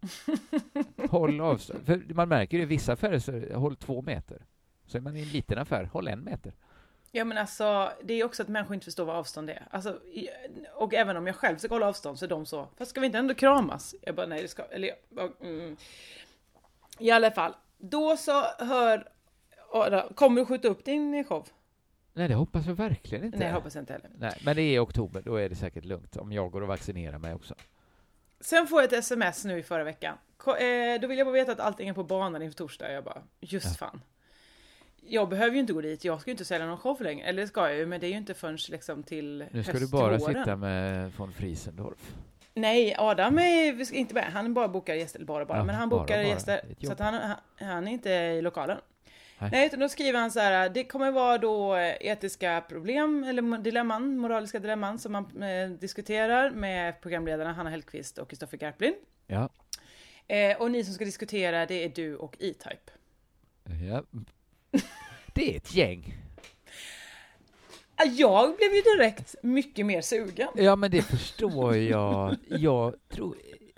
Håll avstånd. För man märker ju i vissa affärer så håll två meter. Så är man i en liten affär, håll en meter. Ja, men alltså, det är också att människor inte förstår vad avstånd är. Alltså, och även om jag själv ska hålla avstånd så är de så, fast ska vi inte ändå kramas? Jag bara, nej det ska, eller mm. I alla fall, då så hör, kommer du skjuta upp din show? Nej, det hoppas jag verkligen inte. Nej, jag hoppas inte heller. Nej, men det är i oktober, då är det säkert lugnt. Om jag går och vaccinerar mig också. Sen får jag ett sms nu i förra veckan. Då vill jag bara veta att allting är på banan inför torsdag. Jag bara, just ja. fan. Jag behöver ju inte gå dit. Jag ska ju inte sälja någon show längre. Eller det ska jag ju, men det är ju inte förrän liksom till höst. Nu ska du bara sitta med von Friesendorf. Nej, Adam är inte med. Han bara bokar gäster, bara bara. Ja, men han bokar bara, bara. gäster. Så att han, han, han är inte i lokalen. Nej. Nej, utan då skriver han så här: det kommer vara då etiska problem eller dilemman, moraliska dilemman som man eh, diskuterar med programledarna Hanna Hellqvist och Kristoffer Garplind. Ja. Eh, och ni som ska diskutera, det är du och E-Type. Ja. Det är ett gäng. Jag blev ju direkt mycket mer sugen. Ja, men det förstår jag. Jag tror...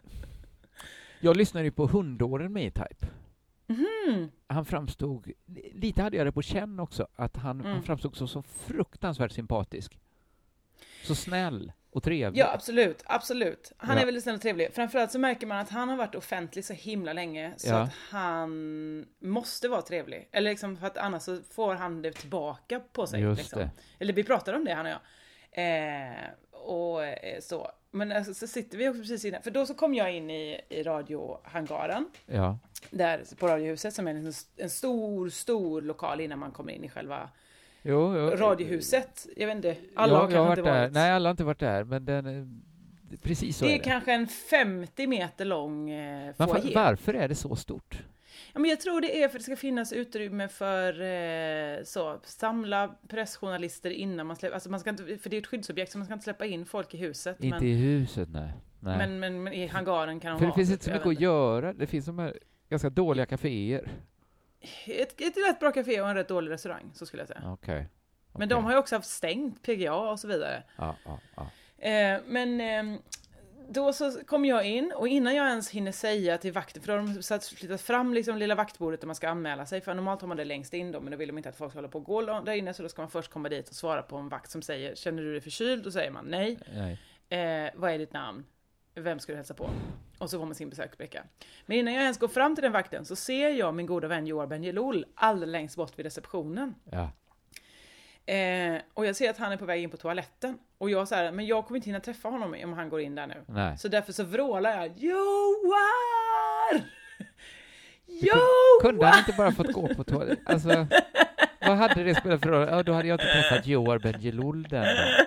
Jag lyssnade ju på hundåren med E-Type. Mm. Han framstod... Lite hade jag det på känn också. Att han, mm. han framstod så, så fruktansvärt sympatisk. Så snäll och trevlig. Ja, absolut. Absolut. Han ja. är väldigt snäll och trevlig. Framförallt så märker man att han har varit offentlig så himla länge. Så ja. att han måste vara trevlig. Eller liksom för att annars så får han det tillbaka på sig. Just liksom. det. Eller vi pratade om det, han och jag. Eh, och eh, så. Men alltså, så sitter vi också precis innan. För då så kom jag in i, i radiohangaren. Ja. Där på Radiohuset som är en, en stor, stor lokal innan man kommer in i själva jo, jo. Radiohuset. Jag vet inte, alla ja, har kanske inte där. varit. Nej, alla har inte varit där, men den, precis så det är är det. Det är kanske en femtio meter lång eh, men foyer. Varför är det så stort? Ja, men jag tror det är för att det ska finnas utrymme för eh, så, samla pressjournalister innan man släpper, alltså man ska inte, för det är ett skyddsobjekt så man ska inte släppa in folk i huset. Inte men, i huset, nej. nej. Men, men, men i hangaren kan de för ha. det finns inte så mycket att göra. Det finns de här ganska dåliga kaféer. Ett, ett rätt bra café och en rätt dålig restaurang, så skulle jag säga. Okej. Okay. Okay. Men de har ju också haft stängt P G A och så vidare. Ja, ja, ja. Eh, men eh, då så kom jag in och innan jag ens hinner säga till vakten, för då har de satt, flyttat fram liksom lilla vaktbordet där man ska anmäla sig, för normalt har man det längst in då, men då vill de inte att folk ska hålla på och gå där inne, så då ska man först komma dit och svara på en vakt som säger, känner du dig förkyld? Då säger man nej. nej. Eh, vad är ditt namn? Vem ska du hälsa på? Och så får man sin besöksbricka. Men innan jag ens går fram till den vakten så ser jag min goda vän Joar Bendjelloul alldeles längst bort vid receptionen. Ja. Eh, och jag ser att han är på väg in på toaletten. Och jag säger, men jag kommer inte hinna träffa honom om han går in där nu. Nej. Så därför så vrålar jag, Joar! Joar! Kunde han inte bara fått gå på toaletten? Alltså, vad hade det spelat för roll? Ja, då hade jag inte träffat Joar Bendjelloul den då.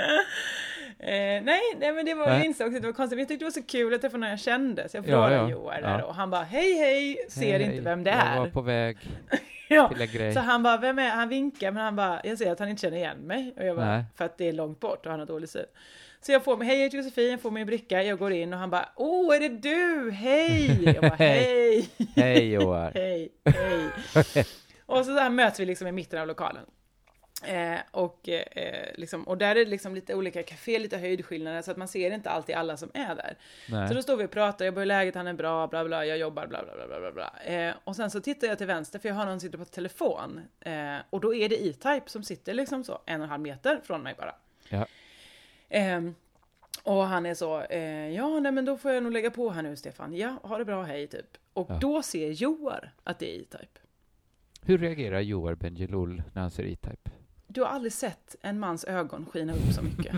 Eh, nej, nej, men det var ju insåg att det var konstigt. Men jag tyckte det var så kul att träffa någon jag kände. Så jag frågade ja, ja. Joar där ja. Och han bara, hej, hej, ser hej, inte vem det är. Jag var på väg ja. till en grej. Så han bara, vem är han vinkar, men han bara, jag ser att han inte känner igen mig. Och jag bara, nej. För att det är långt bort och han har dålig syn. Så jag får mig, hej, jag heter Josefin, jag får min bricka, jag går in och han bara, åh, är det du? Hej! Jag bara, hej! Hej, Joar. hej, hej. Och så där möts vi liksom i mitten av lokalen. Eh, och, eh, liksom, och där är det liksom lite olika café, lite höjdskillnader, så att man ser inte alltid alla som är där. Nej. Så då står vi och pratar, jag börjar läget, han är bra, bla bla, jag jobbar, bla bla bla bla bla. Eh, och sen så tittar jag till vänster, för jag har någon som sitter på telefon. Eh, och då är det E-Type som sitter liksom så en och en halv meter från mig bara. Ja. Eh, och han är så, eh, ja nej men då får jag nog lägga på här nu, Stefan. Ja, ha det bra, hej typ. Och ja. Då ser Joar att det är E-Type. Hur reagerar Joar Bendjelloul när han ser E-Type? Du har aldrig sett en mans ögon skina upp så mycket.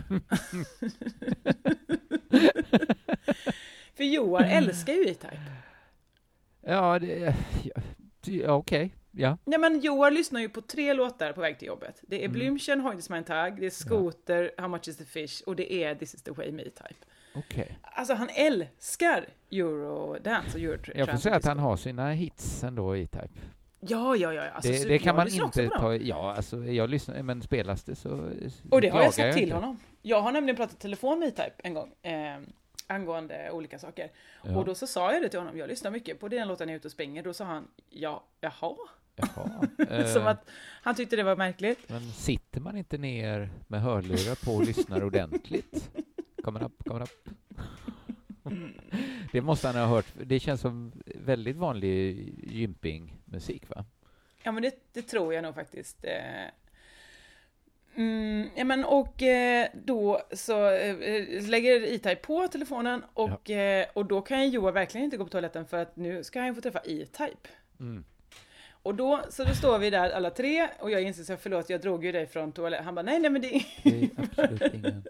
För Joar älskar ju E-Type. Ja, det, ja, ja okej. Okay. Ja. Ja, men Joar lyssnar ju på tre låtar på väg till jobbet. Det är mm. Blümchen, Heute ist mein Tag, det är Scooter, ja. How much is the fish och det är This is the way med E-Type. Okay. Alltså han älskar Eurodance och Eurotrance. Jag får säga att han har sina hits ändå, E-Type. Ja, ja, ja. Alltså, det, det kan man inte ta... Ja, alltså, jag lyssnar, men spelas det så... Och det har jag sagt jag till inte. honom. Jag har nämligen pratat telefon med E-Type en gång. Eh, angående olika saker. Ja. Och då så sa jag det till honom. Jag lyssnar mycket på den låten när jag är ute och springer. Då sa han, ja, jaha. Jaha. Som att han tyckte det var märkligt. Men sitter man inte ner med hörlurar på och lyssnar ordentligt? Kommer upp, kommer upp. Det måste han ha hört. Det känns som väldigt vanlig gympingmusik, va? Ja, men det, det tror jag nog faktiskt. Mm, ja, men och då så lägger E-Type på telefonen och, ja. och då kan Joar verkligen inte gå på toaletten för att nu ska han få träffa E-Type. Mm. Och då, så då står vi där alla tre och jag inser så förlåt, jag drog ju dig från toaletten. Han bara, nej, nej, men det är, det är absolut ingen.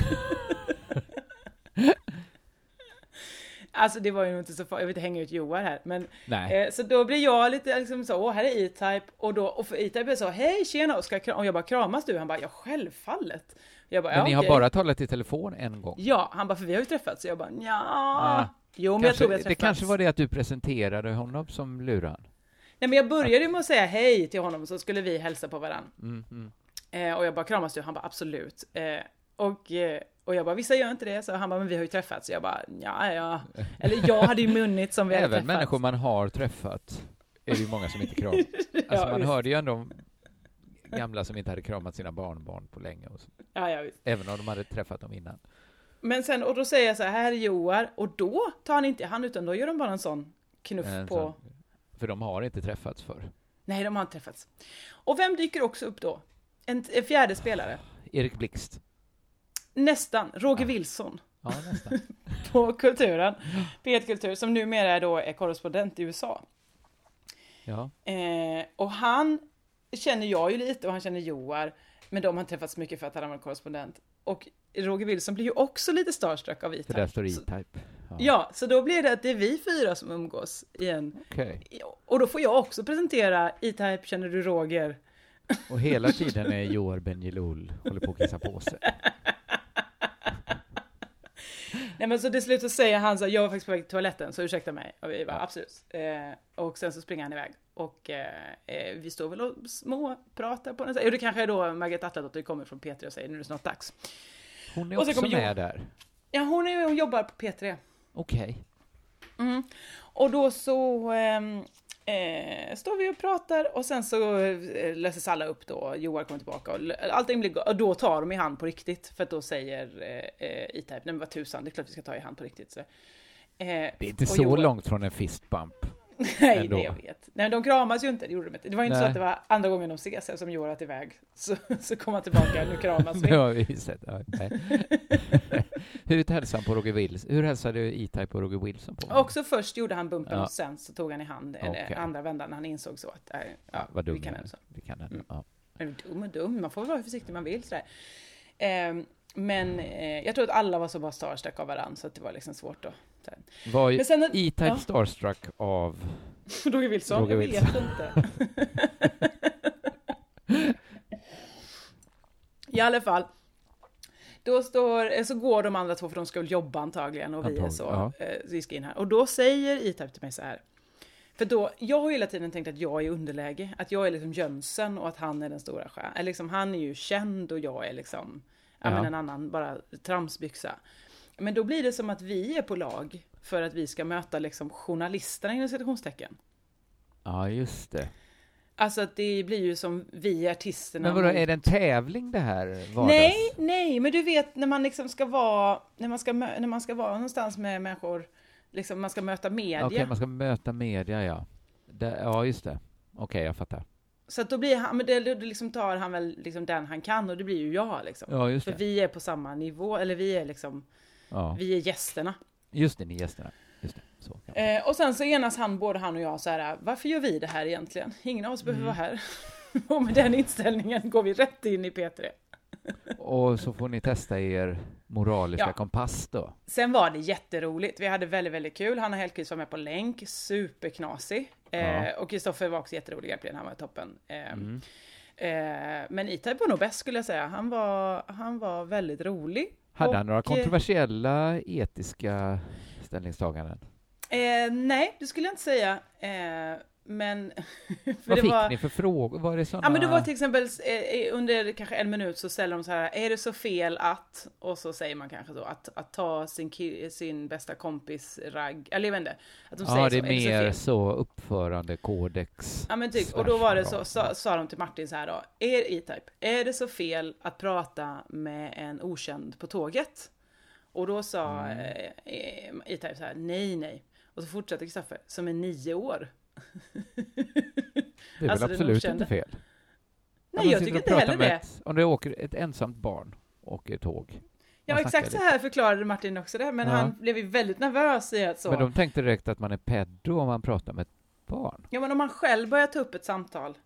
Alltså det var ju inte så farligt, jag vill inte hänga ut Joar här. Men, eh, så då blir jag lite liksom så, åh här är E-Type. Och, då, och för E-Type är så, hej tjena, och, ska, och jag bara, kramas du? Han bara, ja självfallet. Jag bara, men ja, ni okej. har bara talat i telefon en gång? Ja, han bara, för vi har ju träffats. Så jag bara, ja. Ah, jo men kanske, jag tror vi har träffats. Det kanske var det att du presenterade honom som luran. Nej men jag började ju med att säga hej till honom, så skulle vi hälsa på varandra. Mm, mm. Eh, och jag bara, kramas du? Han bara, absolut. Eh, Och, och jag bara, vissa gör inte det. Så han bara, men vi har ju träffats. Så jag bara, ja, ja. Eller jag hade ju munnit som vi hade Även träffats. människor man har träffat är det ju många som inte kramar. Alltså Ja, man visst. hörde ju ändå om gamla som inte hade kramat sina barnbarn på länge. Och så. Ja, ja, visst. Även om de hade träffat dem innan. Men sen, och då säger jag så här, här är Joar. Och då tar han inte han, utan då gör de bara en sån knuff En på... sån, för de har inte träffats förr. Nej, de har inte träffats. Och vem dyker också upp då? En, en fjärde spelare. Erik Blixt. Nästan. Roger Ja. Wilson. Ja, nästan. På Kulturen. P ett Kultur, som numera då är korrespondent i U S A. Ja. Eh, och han känner jag ju lite och han känner Joar. Men de har inte träffats mycket för att han var korrespondent. Och Roger Wilson blir ju också lite starstruck av För E-Type. där står Så- E-Type. Ja. Ja, så då blir det att det är vi fyra som umgås igen. Okej. Och då får jag också presentera E-Type, känner du Roger? Och hela tiden är Joar Bendjelloul håller på att kissa på sig. Nej, men så till slut så säger han så här, jag var faktiskt på väg till toaletten, så ursäkta mig. Och vi bara, Ja. absolut. Eh, och sen så springer han iväg. Och eh, eh, vi står väl och småpratar på den. Och det kanske är då Margret Atladotter kommer från P tre och säger, nu är det snart dags. Hon är Och så också kommer med Joar. där. Ja, hon, är, hon jobbar på P tre. Okej. Mm. Och då så ehm, eh, står vi och pratar och sen så eh, löses alla upp då. Joar kommer tillbaka och l- allting blir go- och då tar de i hand på riktigt. För att då säger eh, eh, E-Type, nej men vad tusan, det är klart vi ska ta i hand på riktigt. Så. Eh, Det är inte och så Joar- långt från en fist bump. Nej, ändå. det jag vet. Nej, men de kramas ju inte, det gjorde de inte. Det var ju inte Nej. så att det var andra gången de ses som Joar att iväg. Så, så kom han tillbaka, nu kramas Det vi. har vi sett. Ja, nej. Hur hälsade han på Roger Wilson? Hur hälsade E-Type på Roger Wilson på honom? Också först gjorde han bumpen Ja. och sen så tog han i hand, eller Okej. andra vändan när han insåg så att, äh, ja, Vad dum vi kan jag är. ändå så. Vi kan ändå. Mm. Ja. Men dum och dum, man får vara hur försiktig man vill sådär. Ehm, men eh, jag tror att alla var så bara starstruck av varandra så att det var liksom svårt då. Sådär. Var Men sen en- E-Type ja. starstruck av... Roger Wilson, Roger jag Wilson. vet inte. I alla fall. Då står, så går de andra två för de ska väl jobba antagligen och vi är Antagligen, så, ja. eh, så vi ska in här. Och då säger E-Type till mig så här. För då, jag har hela tiden tänkt att jag är i underläge. Att jag är liksom Jönsson och att han är den stora stjärnan. Eller liksom, han är ju känd och jag är liksom ja. Ja. Men en annan bara tramsbyxa. Men då blir det som att vi är på lag för att vi ska möta liksom journalisterna inom citationstecken. Ja, just det. Alltså att det blir ju som vi artisterna. Men vadå, mot- är det en tävling det här? Vardags? Nej, nej, men du vet när man liksom ska vara, när man ska, mö- när man ska vara någonstans med människor, liksom man ska möta media. Okej, man ska möta media, ja. Det, ja, just det. Okej, jag fattar. Så att då blir han, men det, det liksom tar han väl liksom den han kan och det blir ju jag liksom. Ja, just För det. vi är på samma nivå, eller vi är liksom, Ja. vi är gästerna. Just det, ni är gästerna. Just det, så. kan man- Eh, och sen så enas han, både han och jag så här, varför gör vi det här egentligen? Ingen av oss behöver Mm. vara här. Och med den inställningen går vi rätt in i P tre. Och så får ni testa er moraliska Ja. kompass då. Sen var det jätteroligt. Vi hade väldigt, väldigt kul. Hanna Hellquist var med på länk. Superknasig. Ja. Eh, och Kristoffer var också jätterolig egentligen. Han var toppen. Eh, Mm. eh, men E-Type var nog bäst skulle jag säga. Han var, han var väldigt rolig. Hade Och, han några eh, kontroversiella etiska ställningstaganden? Eh, nej, det skulle jag inte säga. Eh, men... för Vad det fick var, ni för frågor? Var det såna... Ja, men det var till exempel eh, under kanske en minut så ställer de så här, är det så fel att, och så säger man kanske så, att, att ta sin, ki- sin bästa kompis ragg, eller jag vet inte, att de säger Ja, det är så, är det så mer fel? så uppförandekodex. Ja, men typ, och då var det så, slash- sa, sa de till Martin så här då, är E-Type, är det så fel att prata med en okänd på tåget? Och då sa Mm. eh, E-Type så här, nej, nej. Och så fortsätter Kristoffer, som är nio år. Det är alltså väl den absolut okända. inte fel? Nej, Om man jag sitter tycker och inte pratar heller med det. Ett, om det åker ett ensamt barn åker tåg. Ja, Man exakt så snackar här förklarade Martin också det, men Ja. han blev ju väldigt nervös i att så. Men de tänkte direkt att man är pedo om man pratar med ett barn. Ja, men om man själv börjar ta upp ett samtal.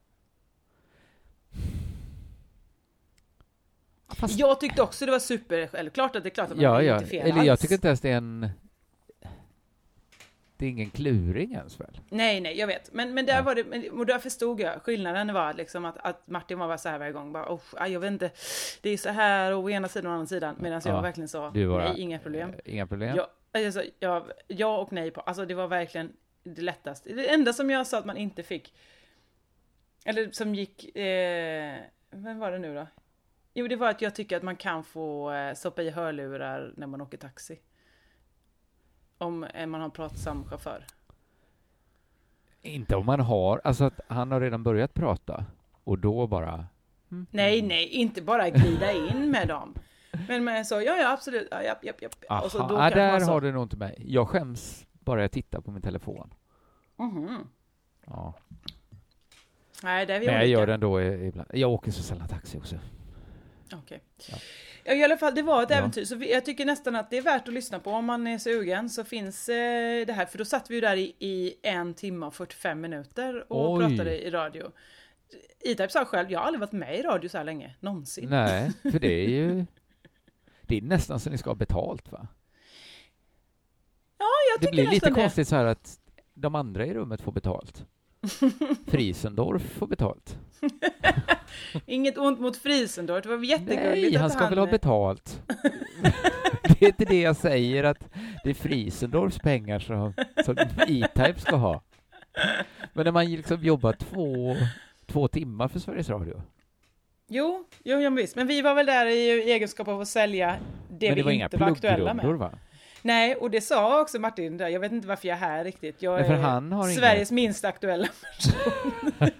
Fast, Jag tyckte också det var super, eller klart att det är klart att man ja, är ja. inte fel Eller alls. jag tycker inte ens det är en... Det är ingen kluring ens väl? Nej, nej, jag vet. Men, men där Ja. var det, men- och där förstod jag. Skillnaden var liksom att, att Martin var bara så här varje gång. Bara, oh, aj, jag vet inte, det är så här och å ena sidan och å andra sidan. Medan jag Ja. verkligen sa, Du bara, nej, inga problem. eh, Inga problem? Jag, alltså, jag, ja och nej på, alltså det var verkligen det lättaste. Det enda som jag sa att man inte fick, eller som gick, eh, vem var det nu då? Jo, det var att jag tycker att man kan få eh, stoppa i hörlurar när man åker taxi. Om eh, man har pratsam chaufför. Inte om man har, alltså att han har redan börjat prata och då bara... Mm. Nej, nej, inte bara glida in med dem. Men med så, ja, ja, absolut, ja, japp, japp, japp. Aha, och så då ja, där så... har du nog inte mig. Jag skäms bara jag tittar på min telefon. Mm-hmm. Ja. Nej, det är vi Men jag olika. gör det ändå ibland. Jag åker så sällan taxi också. Okej. Okay. Ja. Ja, i alla fall, det var ett Ja. äventyr. Så vi, jag tycker nästan att det är värt att lyssna på om man är sugen. Så finns eh, det här, för då satt vi ju där i, i en timme och fyrtiofem minuter och Oj. pratade i radio. E-Type sa själv, jag har aldrig varit med i radio så här länge, någonsin. Nej, för det är ju... Det är nästan så ni ska ha betalt, va? Ja, jag Det tycker blir lite nästan konstigt så här att de andra i rummet får betalt. Friesendorf får betalt. Inget ont mot Friesendorf, det var jättegulligt. Nej, han att ska väl ha betalt. Det är inte det jag säger, att det är Friesendorfs pengar som, som E-Type ska ha. Men när man liksom jobbar två, två timmar för Sveriges Radio. Jo, jo, jo, visst. Men vi var väl där i egenskap av att sälja det, Men det vi var inga inte var aktuella med. pluggrundor, va? Nej, och det sa också Martin där. Jag vet inte varför jag är här riktigt. Jag Nej, för är han har Sveriges inga... minst aktuella person.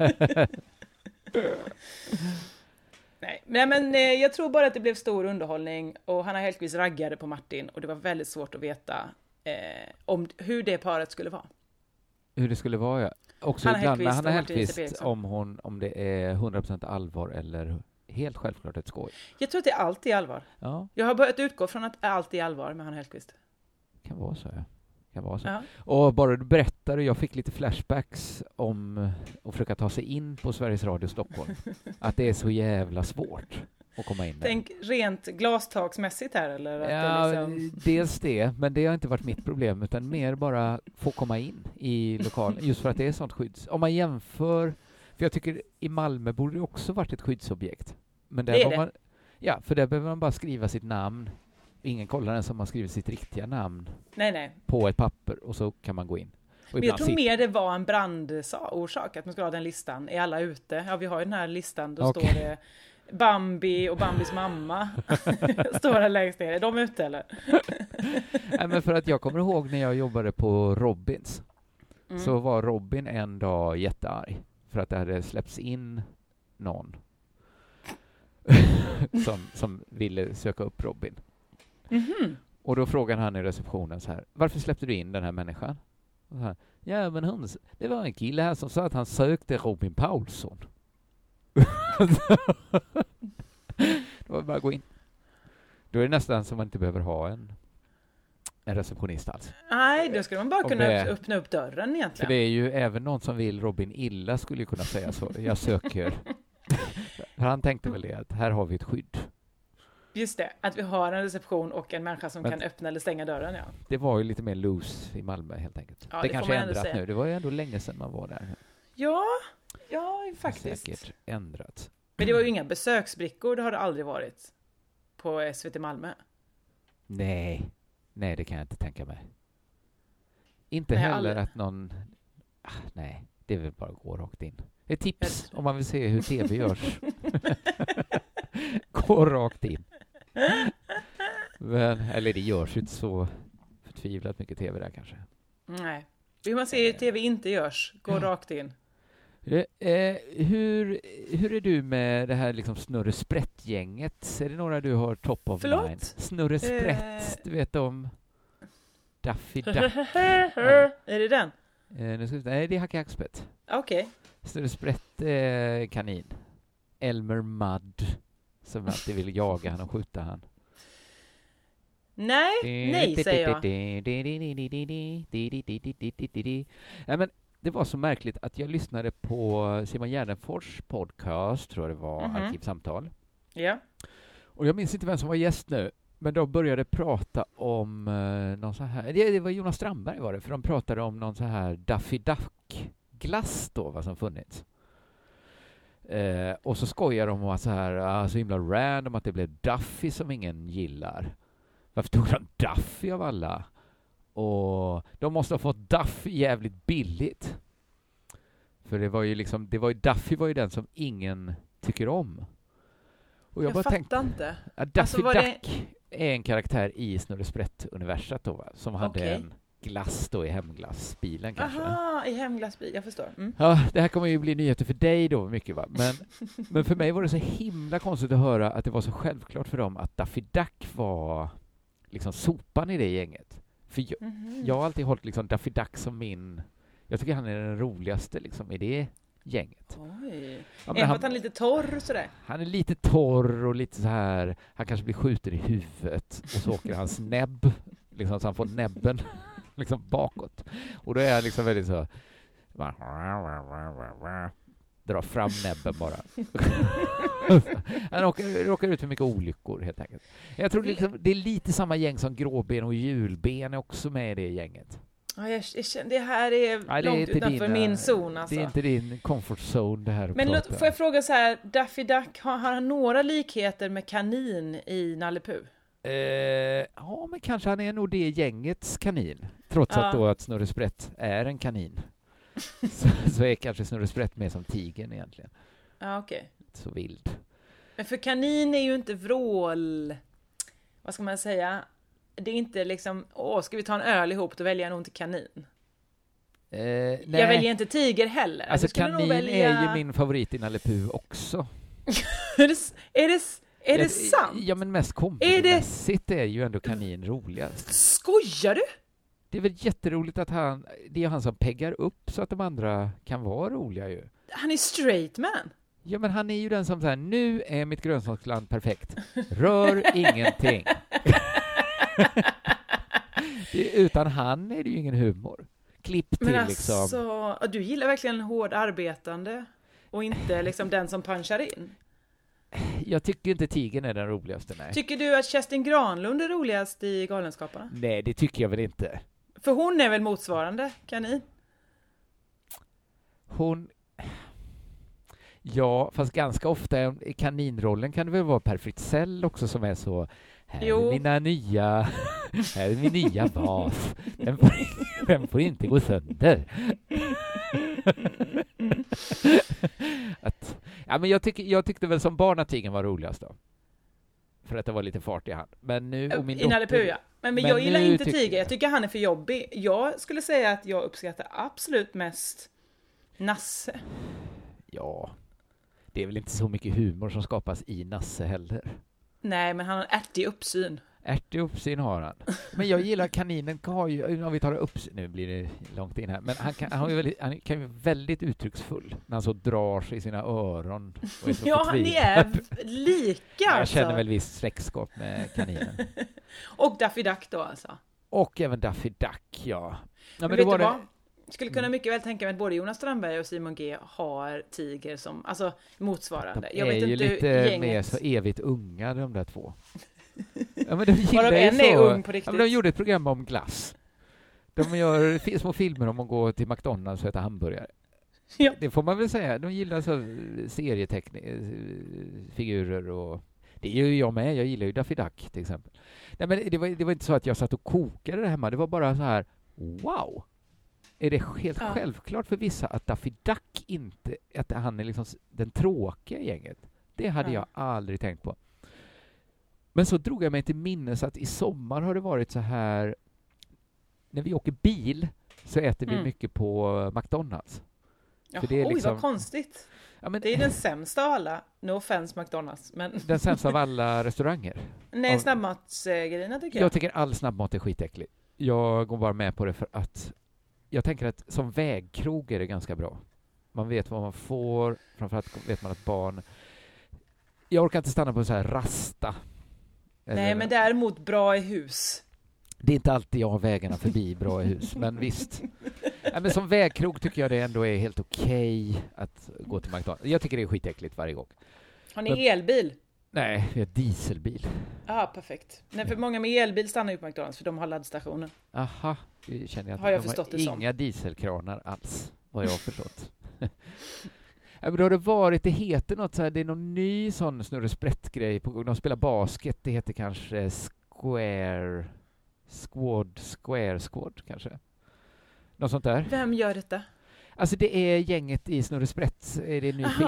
Nej, Nej, men eh, jag tror bara att det blev stor underhållning och Hanna Hellquist raggade på Martin och det var väldigt svårt att veta eh, om hur det paret skulle vara. Hur det skulle vara, ja. Också Hanna ibland med Hellquist Hanna och Martin Hellquist, Sepp om, hon, om det är hundra procent allvar eller helt självklart ett skoj. Jag tror att det är alltid allvar. Ja, Jag har börjat utgå från att allt är allvar med Hanna Hellquist. kan vara så, ja. Kan vara så. Ja. Och bara du berättade, jag fick lite flashbacks om att försöka ta sig in på Sveriges Radio Stockholm. Att det är så jävla svårt att komma in där. Tänk rent glastaksmässigt här eller? Att Ja, det liksom... dels det, men det har inte varit mitt problem, utan mer bara få komma in i lokalen, just för att det är sånt skydds... Om man jämför, för jag tycker i Malmö borde det också varit ett skyddsobjekt. Men där Det är var det. man, ja, för där behöver man bara skriva sitt namn. Ingen kollar ens om man skriver sitt riktiga namn Nej, nej. på ett papper och så kan man gå in. Och Men jag ibland tror sitter- mer det var en brandorsak att man skulle ha den listan. Är alla ute? Ja, vi har ju den här listan. Då Okej. står det Bambi och Bambis mamma. Står där längst ner. Är de ute eller? Nej, men för att jag kommer ihåg när jag jobbade på Robins, Mm. så var Robin en dag jättearg för att det hade släppts in någon som, som ville söka upp Robin. Mhm. Och då frågade han i receptionen så här: varför släppte du in den här människan? Och så här, ja, men hon, det var en kille här som sa att han sökte Robin Paulsson. Då var det bara att gå in. Då är det nästan som man inte behöver ha en, en receptionist alls. Nej, då skulle man bara Om kunna det- öpp- öppna upp dörren För egentligen. det är ju även någon som vill Robin illa skulle ju kunna säga så. Jag söker. För han tänkte väl det, att här har vi ett skydd. Just det, att vi har en reception och en människa som Men- kan öppna eller stänga dörren, ja. Det var ju lite mer loose i Malmö helt enkelt. Ja, det, det får kanske man är ändå ändrat säga. nu. Det var ju ändå länge sedan man var där. Ja, ja faktiskt. Säkert ändrat. Men det var ju inga besöksbrickor, det har det aldrig varit på S V T Malmö. Nej, nej det kan jag inte tänka mig. Inte Nej, heller aldrig. att någon... Ah, nej, det är väl bara att gå rakt in. Ett tips om man vill se hur tv görs. Gå rakt in. Men, eller det görs ju inte så förtvivlat mycket tv där kanske. Nej. Vill man se hur tv inte görs, gå Ja. rakt in. Eh, eh, hur, hur är du med det här liksom Snurre Sprätt-gänget? Är det några du har top of Förlåt? mind? Snurre Sprätt, Eh. du vet om Daffy Duck. Är det den? Eh, nu ska vi, nej, det är Hacke Hackspett. Okej. Snurre Sprätt eh, kanin. Elmer Mudd som alltid vill jaga han och skjuta han. Nej, nej säger jag. Nej, men det var så märkligt att jag lyssnade på Simon Gärdenfors podcast, tror jag det var, Mhm. Arkivsamtal. Ja. Och jag minns inte vem som var gäst nu, men de började prata om eh, någon så här, det, det var Jonas Strandberg var det, för de pratade om någon så här Daffy Duck-glass då, vad som funnits. Eh, och så skojar de om att så här, ah, så himla random att det blev Duffy som ingen gillar. Varför tog de Duffy av alla? Och de måste ha fått Duffy jävligt billigt. För det var ju liksom, det var ju, Duffy var ju den som ingen tycker om. Och jag, jag bara fattar tänkte, inte. Ja, Daffy Alltså, var Duck är en karaktär i Snurre Sprätt-universat då, va? Som hade Okej. en glass då i hemglassbilen kanske. Aha, i hemglassbil, jag förstår. Mm. Ja, det här kommer ju bli nyheter för dig då mycket, va? Men, men för mig var det så himla konstigt att höra att det var så självklart för dem att Daffy Duck var liksom sopan i det gänget. För jag, Mhm. jag har alltid hållit liksom Daffy Duck som min... Jag tycker han är den roligaste liksom i det gänget. Oj. Ja, men Även han, att han är lite torr och sådär. han är lite torr och lite så här... Han kanske blir skjuten i huvudet och så åker hans näbb, liksom, så han får näbben liksom bakåt. Och då är han liksom väldigt så... Drar fram näbben bara. Han råkar, råkar ut för mycket olyckor helt enkelt. Jag tror liksom, det är lite samma gäng som Gråben och Julben är också med i det gänget. Ja, jag, jag känner, det här är Nej, det är långt inte utanför dina- min zon alltså. Det är inte din comfort zone det här att Men prata. låt, får jag fråga så här, Daffy Duck, har, har han några likheter med kanin i Nalle Puh? Eh, ja, men kanske han är nog det gängets kanin. Trots Ja. att då att Snurre Sprätt är en kanin. så, så är kanske Snurre Sprätt med som tigern egentligen. Ja, okej. Så vild. Men för kanin är ju inte vrål... Vad ska man säga? Det är inte liksom, åh, ska vi ta en öl ihop, då väljer jag nog inte kanin. Eh, nej. Jag väljer inte tiger heller. Alltså Jag skulle nog kanin välja... är ju min favorit i Nalle Puh också. är det, är det, är det Ja, sant? Ja, men mest Är det- komedimässigt är ju ändå kanin roligast. Skojar du? Det är väl jätteroligt att han, det är han som peggar upp så att de andra kan vara roliga ju. Han är straight man. Ja, men han är ju den som säger nu är mitt grönsaksland perfekt. Rör ingenting. det, utan han är det ju ingen humor. Klipp till Men liksom. alltså, ja, du gillar verkligen hård arbetande och inte liksom den som punchar in. Jag tycker inte tigern är den roligaste, nej. Tycker du att Kerstin Granlund är roligast i Galenskaparna? nej, det tycker jag väl inte. För hon är väl motsvarande kanin? Hon... Ja, fast ganska ofta i kaninrollen kan det väl vara Per Fritzell också som är så här Jo. är mina nya här är min nya vas. Den får, den får inte gå sönder. att, ja, men jag, tycker, jag tyckte väl som barn att tigern var roligast då. För att det var lite fart i hand. Men nu, och min I Nalle dotter- Puh, ja. Men, men Men jag gillar nu inte tycker tiger. jag- Jag tycker han är för jobbig. Jag skulle säga att jag uppskattar absolut mest Nasse. Ja, det är väl inte så mycket humor som skapas i Nasse heller. Nej, men han har en ärtig uppsyn. Ärtig uppsyn har han. Men jag gillar kaninen, har ju, om vi tar uppsyn, nu blir det långt in här, men han kan, han har ju väldigt, han kan ju vara väldigt uttrycksfull när han så drar sig i sina öron. Och är så Ja, han förtvivlad. är v- lika Jag alltså. känner väl viss släktskap med kaninen. Och Daffy Duck då alltså. Och även Daffy Duck, ja. ja Men, men vet då var du det, vad? Jag skulle kunna mycket väl tänka mig att både Jonas Strandberg och Simon G har tiger som, alltså motsvarande. de Jag är vet ju inte lite hur mer gänget... så evigt unga, de där två. Ja, men de gillar Varav ju en är så, ung på ja, riktigt. men de gjorde ett program om glass. De gör fi- små filmer om att gå till McDonalds och äta hamburgare. Ja. Det får man väl säga. De gillar så serieteckningsfigurer och det gör ju jag med. Jag gillar ju Daffy Duck till exempel. Nej, men det var, det var inte så att jag satt och kokade det hemma. Det var bara så här, wow! Är det helt Ja. självklart för vissa att Daffy Duck inte, att han är liksom s- den tråkiga i gänget? Det hade Ja. jag aldrig tänkt på. Men så drog jag mig till minnes att i sommar har det varit så här, när vi åker bil så äter vi Mm. mycket på McDonalds. Jaha, för det är oj, liksom- vad konstigt. Ja, men Det är den sämsta av alla. No offense McDonalds. Men den sämsta av alla restauranger. nej, Av- snabbmatsgrejerna tycker jag. Jag tycker all snabbmat är skitäcklig. Jag går bara med på det för att jag tänker att som vägkrog är det ganska bra. Man vet vad man får, framförallt vet man att barn... Jag orkar inte stanna på så här rasta. Nej, Eller- men däremot bra i hus. Det är inte alltid jag har vägarna förbi bra i hus, men visst. Ja, men som vägkrog tycker jag det ändå är helt okej att gå till McDonalds. Jag tycker det är skitäckligt varje gång. Har ni Men- elbil? Nej, vi har dieselbil. Ja, perfekt. Nej, för många med elbil stannar ju på McDonalds för de har laddstationen. Aha, det känner jag att Har jag de förstått det som. inga dieselkranar alls, vad jag har förstått. Ja, men då har det varit, det heter något så här, det är någon ny sån Snurre Sprätt-grej på gång. De spelar basket, det heter kanske Square Squad, Square Squad kanske. Något sånt där. Vem gör detta? Alltså det är gänget i Snurre Sprätt, är det en ny Aha. film.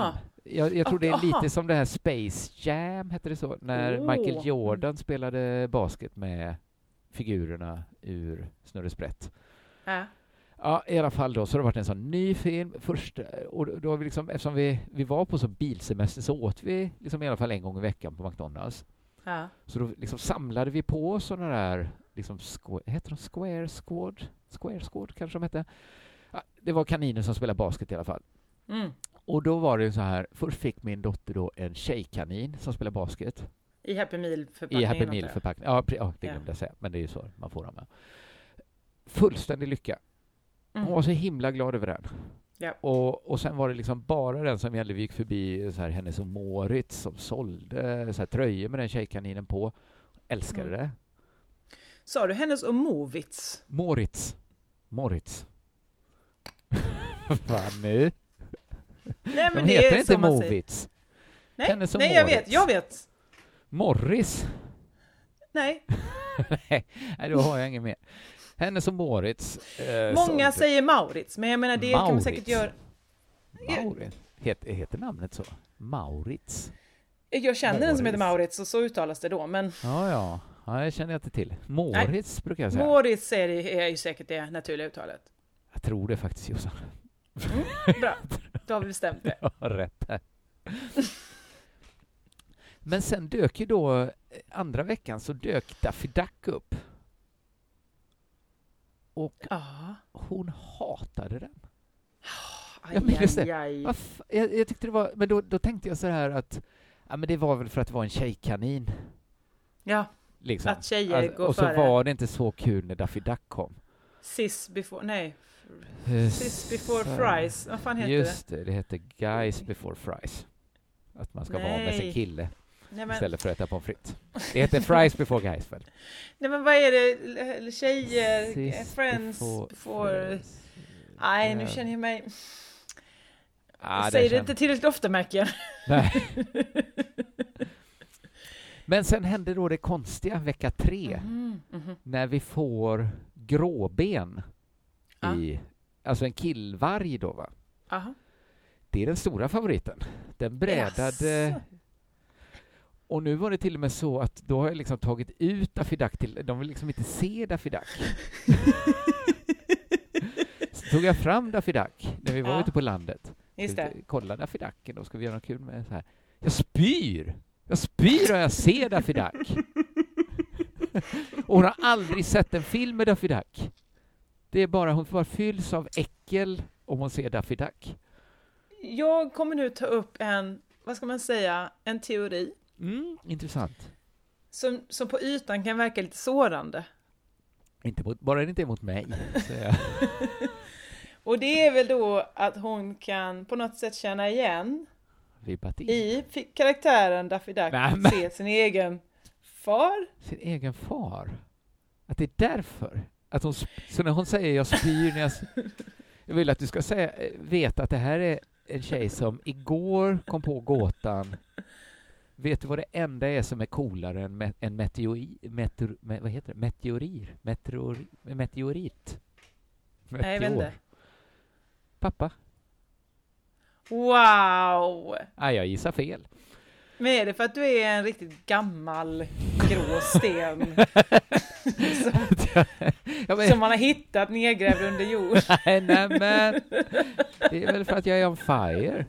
Jag, jag tror Oh, det är aha. lite som det här Space Jam, hette det så? När Oh. Michael Jordan spelade basket med figurerna ur Snurre Sprätt. Ja. Ja, i alla fall då, så har det varit en sån ny film. Först, och då har vi liksom, eftersom vi, vi var på så bilsemester så åt vi liksom i alla fall en gång i veckan på McDonalds. Ja. Så då liksom samlade vi på sådana där, liksom, squ- heter de Square Squad? Square Squad kanske de hette. Ja, det var kaniner som spelade basket i alla fall. Mm. Och då var det så här, först fick min dotter då en tjejkanin som spelar basket. I Happy Meal-förpackningen. I Happy Meal-förpackning. Ja, pre- ja, det glömde jag säga. Men det är ju så man får dem med. Fullständig lycka. Mm. Hon var så himla glad över den. Ja. Och, och sen var det liksom bara den som gällde. Vi gick förbi så här, Hennes och Mauritz som sålde så här, tröjor med den tjejkaninen på. Älskade Mm. det. Sa du Hennes och Mauritz? Mauritz. Mauritz. Vad nu? Nej, men De det heter är inte som man säger. Mauritz. Nej, Hennes och nej jag Mauritz. vet, jag vet. Morris. Nej. Nej, då har jag ingen mer. Hennes och Mauritz. Eh, Många sålde- säger Maurits, men jag menar det kan man Maurits. säkert göra. Maurits. Het, heter namnet så? Maurits. Jag känner en som heter Maurits. Maurits och så uttalas det då, men Ja, ja. Ja, jag känner jag inte till. Moritz brukar jag säga. Maurits är, det, är ju säkert det naturliga uttalet. Jag tror det faktiskt, Jossan. Mm, bra, då har vi bestämt det. Jag har rätt här. Men sen dök ju då, eh, andra veckan så dök Daffy Duck upp. Och Ja. hon hatade den. Aj, Ja, men just aj, det. aj. Vad f- Jag, jag tyckte det var, men då, då tänkte jag så här att ja, men det var väl för att det var en tjejkanin. Ja, Liksom. att tjejer Alltså, går och så före. var det inte så kul när Daffy Duck kom. Sis before, nej. Eh, Sis before så- fries. Vad fan heter Just det, det heter Guys before fries. Att man ska vara med sin Nej. kille det? Nej men, istället för att äta pommes frites. Det heter fries before guys väl? nej men vad är det? Tjejer, Sis friends before before... friends. Nej, nu Ja. känner jag mig... Ah, Säg det känner- inte tillräckligt ofta, märker jag. Nej. Men sen hände då det konstiga vecka tre Mhm, mhm. när vi får gråben Ja. i, alltså en killvarg då va? Aha. Det är den stora favoriten. Den brädade. Jaså. Och nu var det till och med så att då har jag liksom tagit ut Daffy Duck till, de vill liksom inte se Daffy Duck. Så tog jag fram Daffy Duck när vi var Ja. ute på landet. Just det. Kolla Daffy Ducken, då ska vi göra något kul med så här. Jag spyr! Jag spyr och jag ser Daffy Duck. Och hon har aldrig sett en film med Daffy Duck. Det är bara, hon bara fylls av äckel om hon ser Daffy Duck. Jag kommer nu ta upp en, vad ska man säga, en teori Mm, intressant. som, som på ytan kan verka lite sårande. Inte mot, bara det inte är mot mig. säger jag. Och det är väl då att hon kan på något sätt känna igen Vibbat in. i fi- karaktären Daffy Duck Nej, men- se sin egen far. Sin egen far. Att det är därför. Att hon, sp- så när hon säger jag spyr när jag... s- Jag vill att du ska säga, eh, veta att det här är en tjej som igår kom på gåtan. Vet du vad det enda är som är coolare än me- en meteori, meteor, me, vad heter det? Meteorir? Meteori, meteorit? Nej, jag vet inte. Pappa? Wow! Ah, jag gissar fel. Men är det för att du är en riktigt gammal grå sten som, ja, men, som man har hittat nedgrävd under jord? nej, nej, men det är väl för att jag är on fire.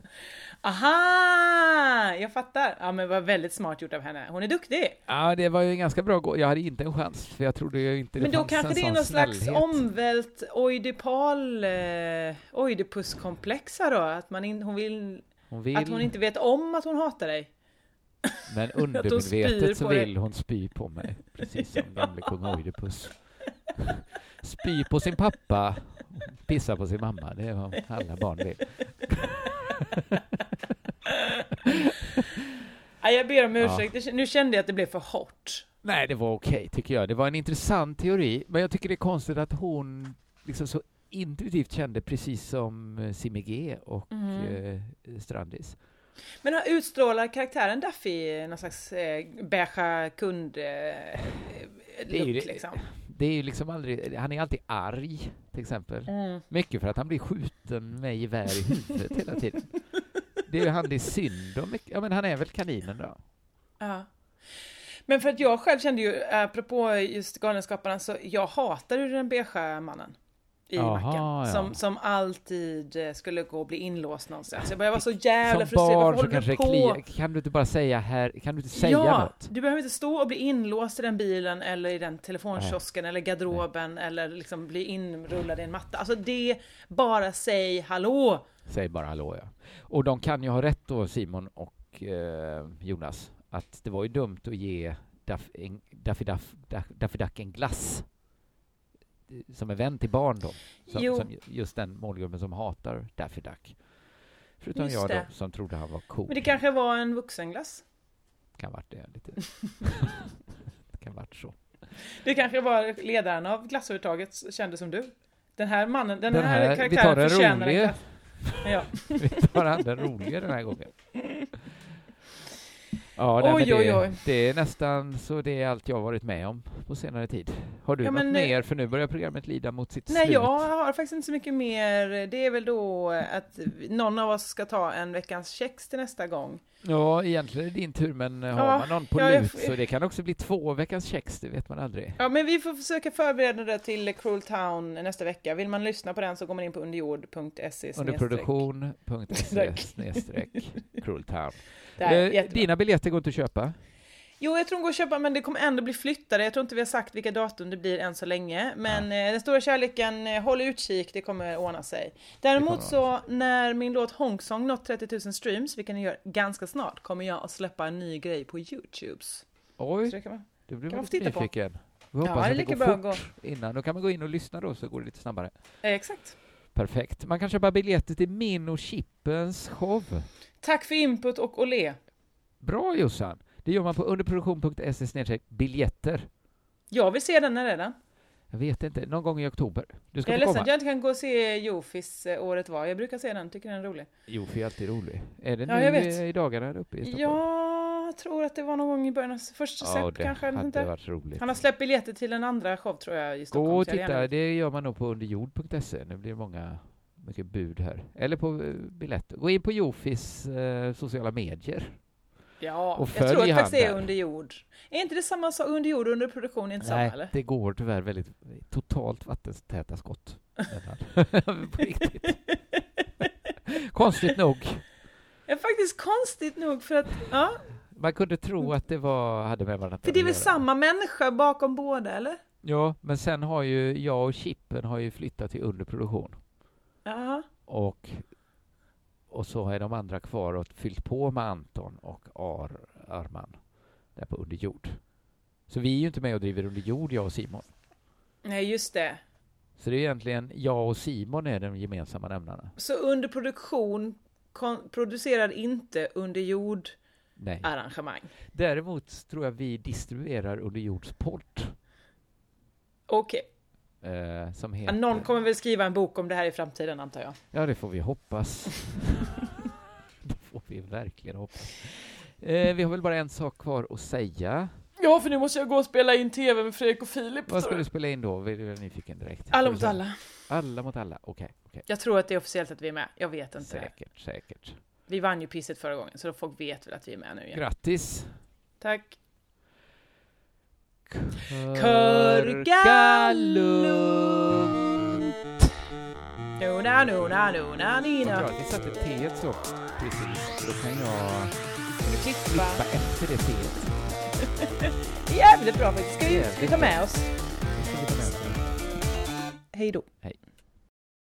Aha! Jag fattar. Ja, men det var väldigt smart gjort av henne. Hon är duktig. Ja, det var ju en ganska bra gå. Jag hade inte en chans, för jag trodde ju inte det Men då fanns kanske en det är sån någon slags snällhet. omvält oidipal eh, oidipuskomplex här då. Att man in, hon vill, Hon vill, att hon inte vet om att hon hatar dig. men hon spyr undermedvetet så på dig. vill hon spy på mig. Precis som gamle kung Oidipus. Spy på sin pappa, pissa på sin mamma. Det är vad alla barn vill. Ja, jag ber om Ja. ursäkt. Nu kände jag att det blev för hårt. Nej, det var okej tycker jag. Det var en intressant teori, men jag tycker det är konstigt att hon liksom så intuitivt kände precis som eh, Simmy G och Mm. eh, Strandis. Men har utstrålar karaktären Duffy någon slags eh, beige kund eh, är ju look det- liksom? Det är ju liksom aldrig, han är alltid arg till exempel. Mm. Mycket för att han blir skjuten med gevär i huvudet hela tiden. Det är ju han det är synd om. Ja, men han är väl kaninen då? Ja. Men för att jag själv kände ju, apropå just Galenskaparna, så jag hatar ju den beiga mannen i Aha, macken. ja. Som, som alltid skulle gå och bli inlåst någonstans. Jag bara, jag var så jävla som frustrerad. barn Varför så kanske håller du på? klia, kan du inte bara säga här, kan du inte säga ja, något? du behöver inte stå och bli inlåst i den bilen eller i den telefonkiosken Nej. eller garderoben Nej. eller liksom bli inrullad i en matta. Alltså det, bara säg hallå. Säg bara hallå, ja. Och de kan ju ha rätt då, Simon och eh, Jonas, att det var ju dumt att ge Daff, en, Daffy, Duff, Daffy Duck en glass som är vän till barn då. Som, som just den målgruppen som hatar Daffy Duck. Förutom just jag det. då, som trodde han var cool. Men det kanske var en vuxenglass. Kan varit det lite. Det kan varit så. Det kanske var ledaren av glassövertaget kände som du. Den här mannen, den, Den här, här, karaktären vi tar den förtjänar en roliga. glass. Ja. Vi tar han den roliga den här gången. Ja, nej, Oj, men det, oj, oj. det är nästan så det är allt jag har varit med om på senare tid. Har du Ja, något men, mer? För nu börjar programmet lida mot sitt Nej, slut. jag har faktiskt inte så mycket mer. Det är väl då att någon av oss ska ta en veckans kex till nästa gång. Ja, egentligen är det din tur, men har Ja, man någon på ja, jag- lut så det kan också bli två veckans kex, det vet man aldrig. Ja, men vi får försöka förbereda det till Cruel Town nästa vecka. Vill man lyssna på den så går man in på underjord punkt se. Underproduktion punkt se snedstreck Cruel Town. Det här är Eh, jättebra. Dina biljetter går inte att köpa. Jo, jag tror de går att köpa, men det kommer ändå bli flyttade. Jag tror inte vi har sagt vilka datum det blir än så länge. Men eh, den stora kärleken, eh, håll utkik, det kommer ordna sig. Däremot så, när min låt Honk Song nått trettio tusen streams, vilket den gör ganska snart, kommer jag att släppa en ny grej på YouTubes. Oj, Så det kan man... du blir kan man väldigt få titta på. nyfiken. Vi Ja, hoppas det är att det lika går bra fort att gå. innan. Då kan man gå in och lyssna då, så går det lite snabbare. Eh, exakt. Perfekt. Man kan köpa biljetter till min och Chippens show. Tack för input och olé. Bra, Jossan. Det gör man på underproduktion punkt se snedstreck biljetter. Jag vill se den när redan. Jag vet inte, någon gång i oktober. Du ska Jag är få ledsen komma. att jag inte kan gå och se Jofis eh, året var. Jag brukar se den, tycker den är rolig. Jo, för är alltid rolig. Är det Ja, nu jag vet. i- i dagarna där uppe i Stockholm? Jag tror att det var någon gång i början av första Ja, släpp det kanske. Jag vet hade inte. varit roligt. Han har släppt biljetter till en andra show tror jag i Stockholm. Gå och så jag titta, gärna- det gör man nog på underjord punkt se. Nu blir det många mycket bud här. Eller på eh, biljetter. Gå in på Jofis eh, sociala medier. Ja, och jag följ tror att han faktiskt det är där. under jord. Är inte det samma sak under jord och under produktion? Är inte samma, Nej, eller? det går tyvärr väldigt totalt vattentäta skott. På riktigt. Konstigt nog. Det är faktiskt konstigt nog för att, ja, Man kunde tro att det var, hade med varandra för det är att väl göra. samma människa bakom båda, eller? Ja, men sen har ju jag och Chippen har ju flyttat till underproduktion. Ja. Och, och så är de andra kvar och fyllt på med Anton och Ar, Arman där på underjord. Så vi är ju inte med och driver underjord, jag och Simon. Nej, just det. Så det är egentligen jag och Simon är de gemensamma nämnarna. Så under produktion kon- producerar inte under jord Nej. arrangemang. Däremot tror jag vi distribuerar underjords podd. Okej. Eh, som Ja, heter... någon kommer väl skriva en bok om det här i framtiden, antar jag. Ja, det får vi hoppas. Det får vi verkligen hoppas. Eh, vi har väl bara en sak kvar att säga. Ja, för nu måste jag gå och spela in tv med Fredrik och Filip. Vad ska du spela in då? Vi är nyfiken direkt. Alla mot alla. Alla mot alla, okej. okej. Jag tror att det är officiellt att vi är med. Jag vet inte. Säkert, säkert. Vi vann ju pisset förra gången, så då folk vet väl att vi är med nu igen. Grattis! Tack. Körgalunt! Nuna, nuna, nuna, nina. Bra, ni satte teet så precis. Då kan jag Ska du klippa? klippa efter det teet. Jävligt bra faktiskt. Ska vi, ska vi Jävligt ta med oss? Då ska vi ta med oss det. Hej då. Hej.